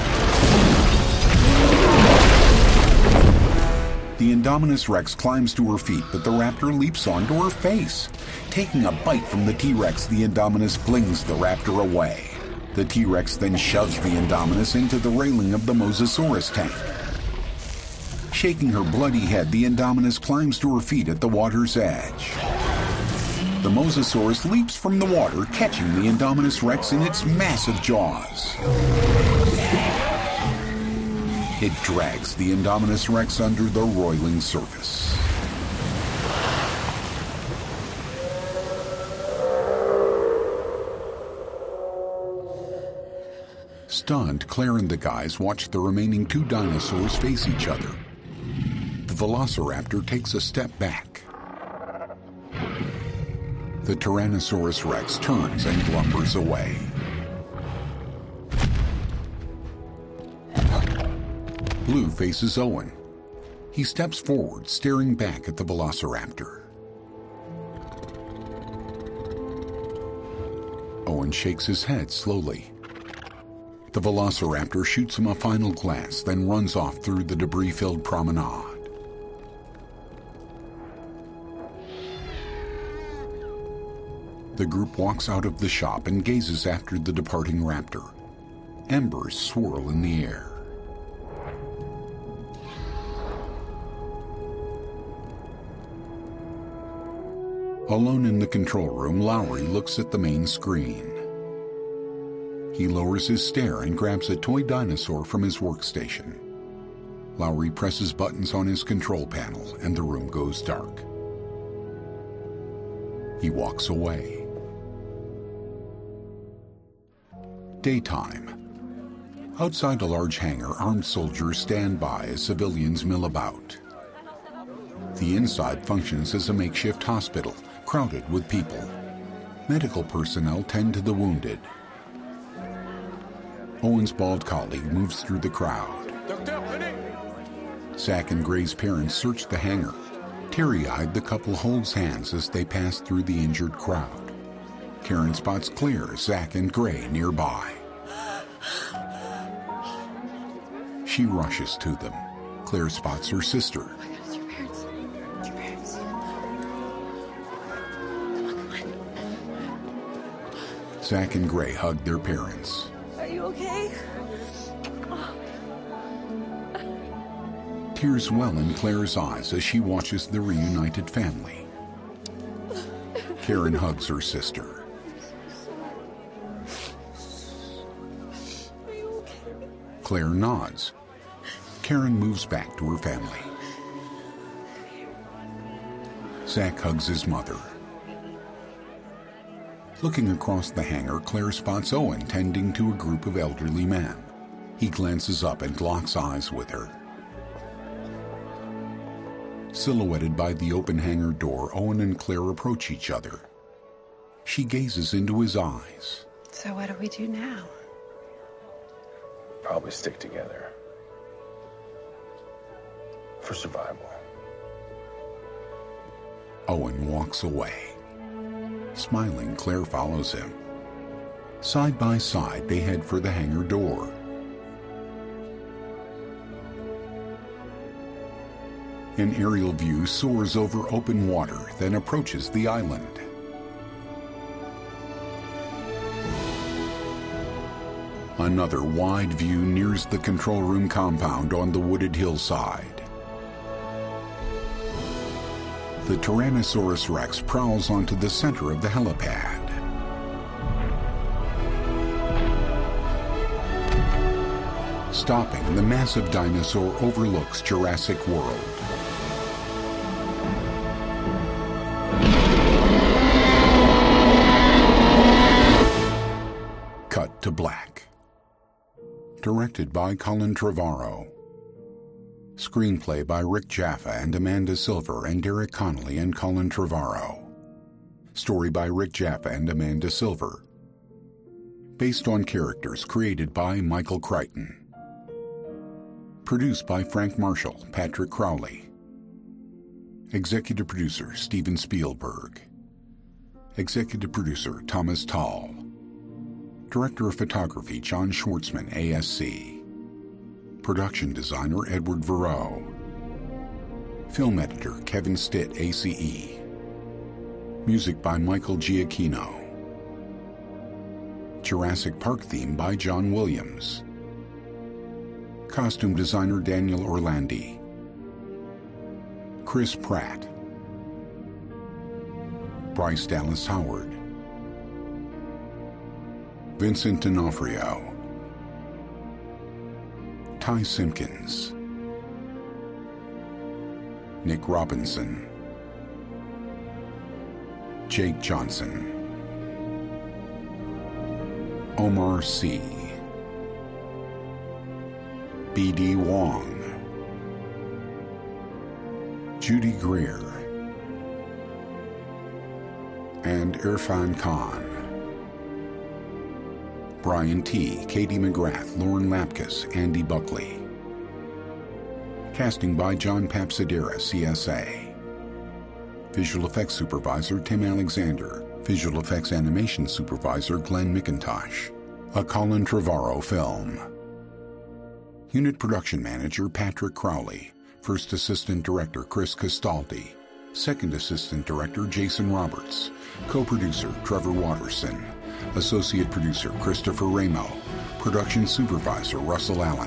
The Indominus Rex climbs to her feet, but the raptor leaps onto her face. Taking a bite from the T-Rex, the Indominus flings the raptor away. The T-Rex then shoves the Indominus into the railing of the Mosasaurus tank. Shaking her bloody head, the Indominus climbs to her feet at the water's edge. The Mosasaurus leaps from the water, catching the Indominus Rex in its massive jaws. It drags the Indominus Rex under the roiling surface. Stunned, Claire and the guys watch the remaining two dinosaurs face each other. The Velociraptor takes a step back. The Tyrannosaurus Rex turns and lumbers away. Blue faces Owen. He steps forward, staring back at the Velociraptor. Owen shakes his head slowly. The Velociraptor shoots him a final glance, then runs off through the debris-filled promenade. The group walks out of the shop and gazes after the departing raptor. Embers swirl in the air. Alone in the control room, Lowry looks at the main screen. He lowers his stare and grabs a toy dinosaur from his workstation. Lowry presses buttons on his control panel and the room goes dark. He walks away. Daytime. Outside a large hangar, armed soldiers stand by as civilians mill about. The inside functions as a makeshift hospital, crowded with people. Medical personnel tend to the wounded. Owen's bald colleague moves through the crowd. Zack and Gray's parents search the hangar. Teary-eyed, the couple holds hands as they pass through the injured crowd. Karen spots Claire, Zack, and Gray nearby. She rushes to them. Claire spots her sister. It's your parents. It's your parents. Zack and Gray hug their parents. Are you okay? Tears well in Claire's eyes as she watches the reunited family. Karen hugs her sister. Claire nods. Karen moves back to her family. Zack hugs his mother. Looking across the hangar, Claire spots Owen tending to a group of elderly men. He glances up and locks eyes with her. Silhouetted by the open hangar door, Owen and Claire approach each other. She gazes into his eyes. So what do we do now? Probably stick together. For survival. Owen walks away. Smiling, Claire follows him. Side by side, they head for the hangar door. An aerial view soars over open water, then approaches the island. Another wide view nears the control room compound on the wooded hillside. The Tyrannosaurus Rex prowls onto the center of the helipad. Stopping, the massive dinosaur overlooks Jurassic World. Cut to black. Directed by Colin Trevorrow. Screenplay by Rick Jaffa and Amanda Silver and Derek Connolly and Colin Trevorrow. Story by Rick Jaffa and Amanda Silver. Based on characters created by Michael Crichton. Produced by Frank Marshall, Patrick Crowley. Executive producer Steven Spielberg. Executive producer Thomas Tall. Director of Photography John Schwartzman, A S C. Production designer Edward Verreau. Film editor Kevin Stitt, A C E. Music by Michael Giacchino. Jurassic Park theme by John Williams. Costume designer Daniel Orlandi. Chris Pratt. Bryce Dallas Howard. Vincent D'Onofrio. Ty Simpkins. Nick Robinson. Jake Johnson. Omar Sy. B D Wong. Judy Greer. And Irfan Khan. Brian T., Katie McGrath, Lauren Lapkus, Andy Buckley. Casting by John Papsadera, C S A. Visual Effects Supervisor Tim Alexander. Visual Effects Animation Supervisor Glenn McIntosh. A Colin Trevorrow film. Unit Production Manager Patrick Crowley. First Assistant Director Chris Castaldi. Second Assistant Director Jason Roberts. Co-producer Trevor Watterson. Associate Producer Christopher Ramo. Production Supervisor Russell Allen.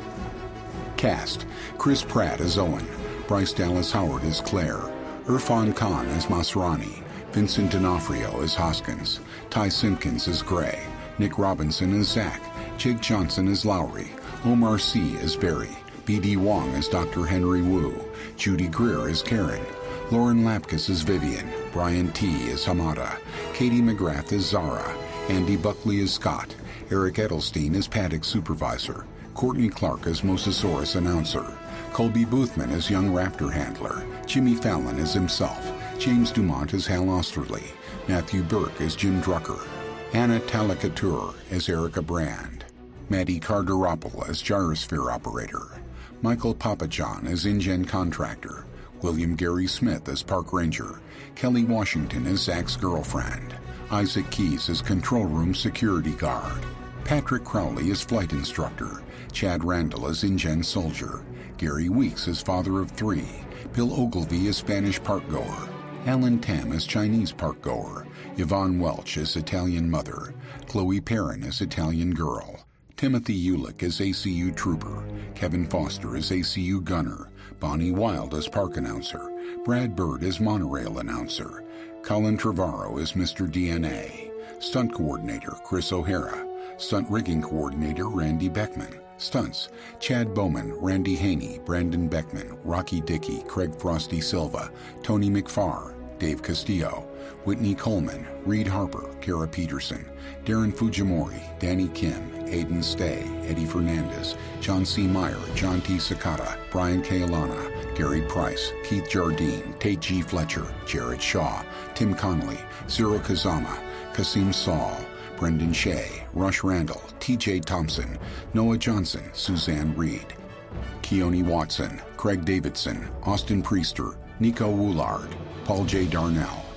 Cast: Chris Pratt as Owen, Bryce Dallas Howard as Claire, Irfan Khan as Masrani, Vincent D'Onofrio as Hoskins, Ty Simpkins as Gray, Nick Robinson as Zach, Jake Johnson as Lowry, Omar Sy as Barry, B D Wong as Doctor Henry Wu, Judy Greer as Karen, Lauren Lapkus as Vivian, Brian T. as Hamada, Katie McGrath as Zara, Andy Buckley as Scott, Eric Edelstein as Paddock Supervisor, Courtney Clark as Mosasaurus Announcer, Colby Boothman as Young Raptor Handler, Jimmy Fallon as himself, James Dumont as Hal Osterley, Matthew Burke as Jim Drucker, Anna Talakatur as Erica Brand, Maddie Carderopple as Gyrosphere Operator, Michael Papajohn as InGen Contractor, William Gary Smith as Park Ranger, Kelly Washington as Zach's girlfriend, Isaac Keys as Control Room Security Guard, Patrick Crowley as Flight Instructor, Chad Randall as InGen Soldier, Gary Weeks as Father of Three, Bill Ogilvy as Spanish Parkgoer, Alan Tam as Chinese Parkgoer, Yvonne Welch as Italian Mother, Chloe Perrin as Italian Girl, Timothy Ulick as A C U Trooper, Kevin Foster as A C U Gunner, Bonnie Wild as Park Announcer, Brad Bird as Monorail Announcer, Colin Trevorrow as Mister D N A, Stunt Coordinator Chris O'Hara, Stunt Rigging Coordinator Randy Beckman, Stunts Chad Bowman, Randy Haney, Brandon Beckman, Rocky Dickey, Craig Frosty Silva, Tony McFarr, Dave Castillo, Whitney Coleman, Reed Harper, Kara Peterson, Darren Fujimori, Danny Kim, Aiden Stay, Eddie Fernandez, John C. Meyer, John T. Sakata, Brian K. Alana, Gary Price, Keith Jardine, Tate G. Fletcher, Jared Shaw, Tim Connolly, Zero Kazama, Kasim Saul, Brendan Shea, Rush Randall, T J Thompson, Noah Johnson, Suzanne Reed, Keone Watson, Craig Davidson, Austin Priester, Nico Woolard, Paul J. Darnell,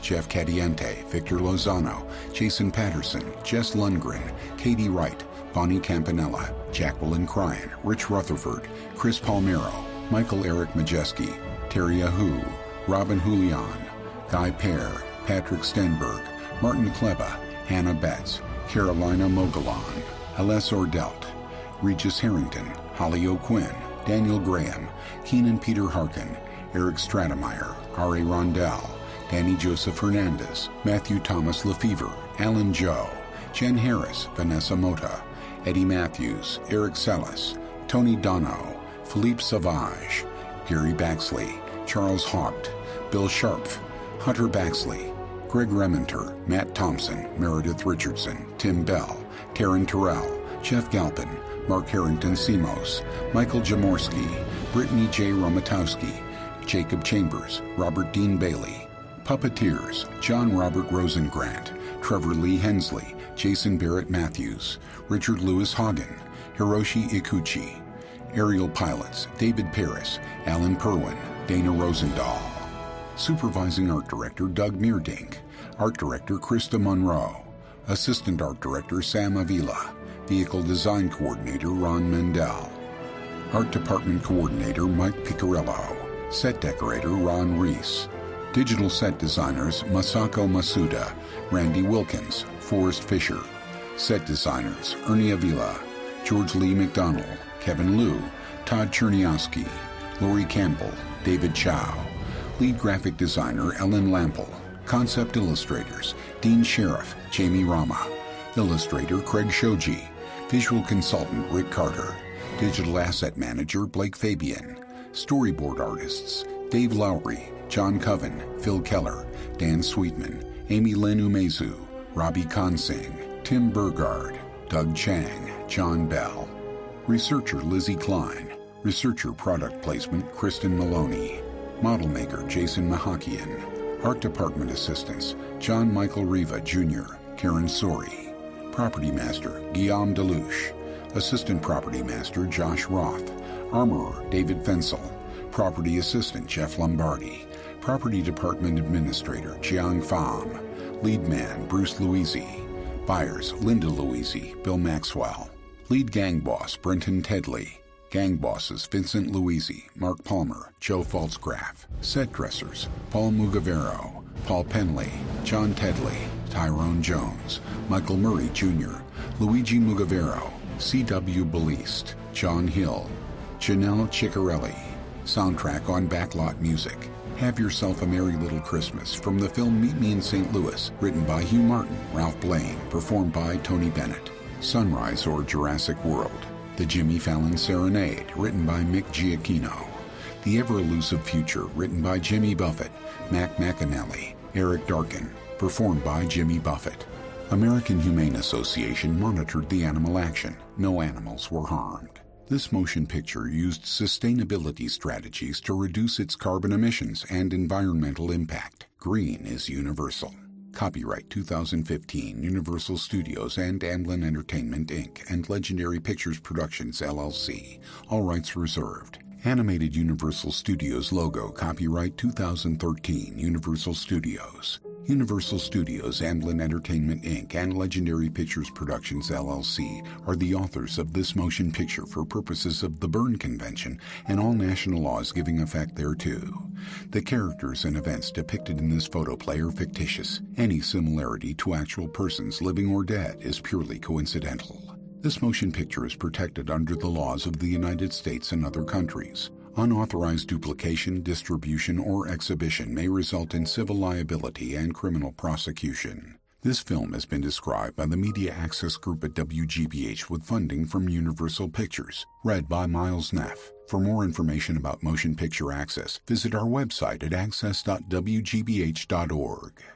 Jeff Cadiente, Victor Lozano, Jason Patterson, Jess Lundgren, Katie Wright, Bonnie Campanella, Jacqueline Cryan, Rich Rutherford, Chris Palmero, Michael Eric Majeski, Terry Ahu, Robin Julian, Guy Pear, Patrick Stenberg, Martin Kleba, Hannah Betts, Carolina Mogollon, Aless Ordelt, Regis Harrington, Holly O'Quinn, Daniel Graham, Keenan Peter Harkin, Eric Stratemeyer, R A Rondell, Danny Joseph Hernandez, Matthew Thomas Lefevre, Alan Joe, Jen Harris, Vanessa Mota, Eddie Matthews, Eric Sellis, Tony Dono, Philippe Savage, Gary Baxley, Charles Haupt, Bill Sharpf, Hunter Baxley, Greg Rementer, Matt Thompson, Meredith Richardson, Tim Bell, Taryn Terrell, Jeff Galpin, Mark Harrington Simos, Michael Jaworski, Brittany J. Romatowski, Jacob Chambers, Robert Dean Bailey, Puppeteers, John Robert Rosengrant, Trevor Lee Hensley, Jason Barrett Matthews, Richard Lewis Hagen, Hiroshi Ikuchi, Aerial Pilots, David Paris, Alan Perwin, Dana Rosendahl. Supervising Art Director Doug Meerdink, Art Director Krista Monroe, Assistant Art Director Sam Avila, Vehicle Design Coordinator Ron Mendel, Art Department Coordinator Mike Picarello, Set Decorator Ron Reese, Digital Set Designers Masako Masuda, Randy Wilkins, Forrest Fisher, Set Designers Ernie Avila, George Lee McDonald, Kevin Liu, Todd Cherniowski, Lori Campbell, David Chow, Lead Graphic Designer Ellen Lample, Concept Illustrators Dean Sheriff, Jamie Rama, Illustrator Craig Shoji, Visual Consultant Rick Carter, Digital Asset Manager Blake Fabian, Storyboard Artists Dave Lowry, John Coven, Phil Keller, Dan Sweetman, Amy Lynn Umezu, Robbie Consing, Tim Burgard, Doug Chang, John Bell, Researcher Lizzie Klein, Researcher Product Placement Kristen Maloney, Model Maker Jason Mahakian, Art Department Assistants John Michael Riva Junior, Karen Sori, Property Master Guillaume Delouche, Assistant Property Master Josh Roth, Armorer David Fensel, Property Assistant Jeff Lombardi, Property Department Administrator Jiang Pham, Lead Man Bruce Louisi, Buyers Linda Louisi, Bill Maxwell, Lead Gang Boss Brenton Tedley, Gang Bosses Vincent Louisi, Mark Palmer, Joe Falsgraf, Set Dressers Paul Mugavero, Paul Penley, John Tedley, Tyrone Jones, Michael Murray Junior, Luigi Mugavero, C W Belliste, John Hill, Janelle Ciccarelli. Soundtrack on Backlot Music. Have Yourself a Merry Little Christmas from the film Meet Me in Saint Louis, written by Hugh Martin, Ralph Blaine, performed by Tony Bennett. Sunrise or Jurassic World. The Jimmy Fallon Serenade, written by Mick Giacchino. The Ever-Elusive Future, written by Jimmy Buffett, Mac McAnally, Eric Darkin, performed by Jimmy Buffett. American Humane Association monitored the animal action. No animals were harmed. This motion picture used sustainability strategies to reduce its carbon emissions and environmental impact. Green is universal. Copyright two thousand fifteen, Universal Studios and Amblin Entertainment, Incorporated and Legendary Pictures Productions, L L C. All rights reserved. Animated Universal Studios logo, copyright two thousand thirteen, Universal Studios. Universal Studios, Amblin Entertainment, Incorporated and Legendary Pictures Productions, L L C are the authors of this motion picture for purposes of the Berne Convention and all national laws giving effect thereto. The characters and events depicted in this photoplay are fictitious. Any similarity to actual persons, living or dead, is purely coincidental. This motion picture is protected under the laws of the United States and other countries. Unauthorized duplication, distribution, or exhibition may result in civil liability and criminal prosecution. This film has been described by the Media Access Group at W G B H with funding from Universal Pictures. Read by Miles Neff. For more information about motion picture access, visit our website at access dot w g b h dot org.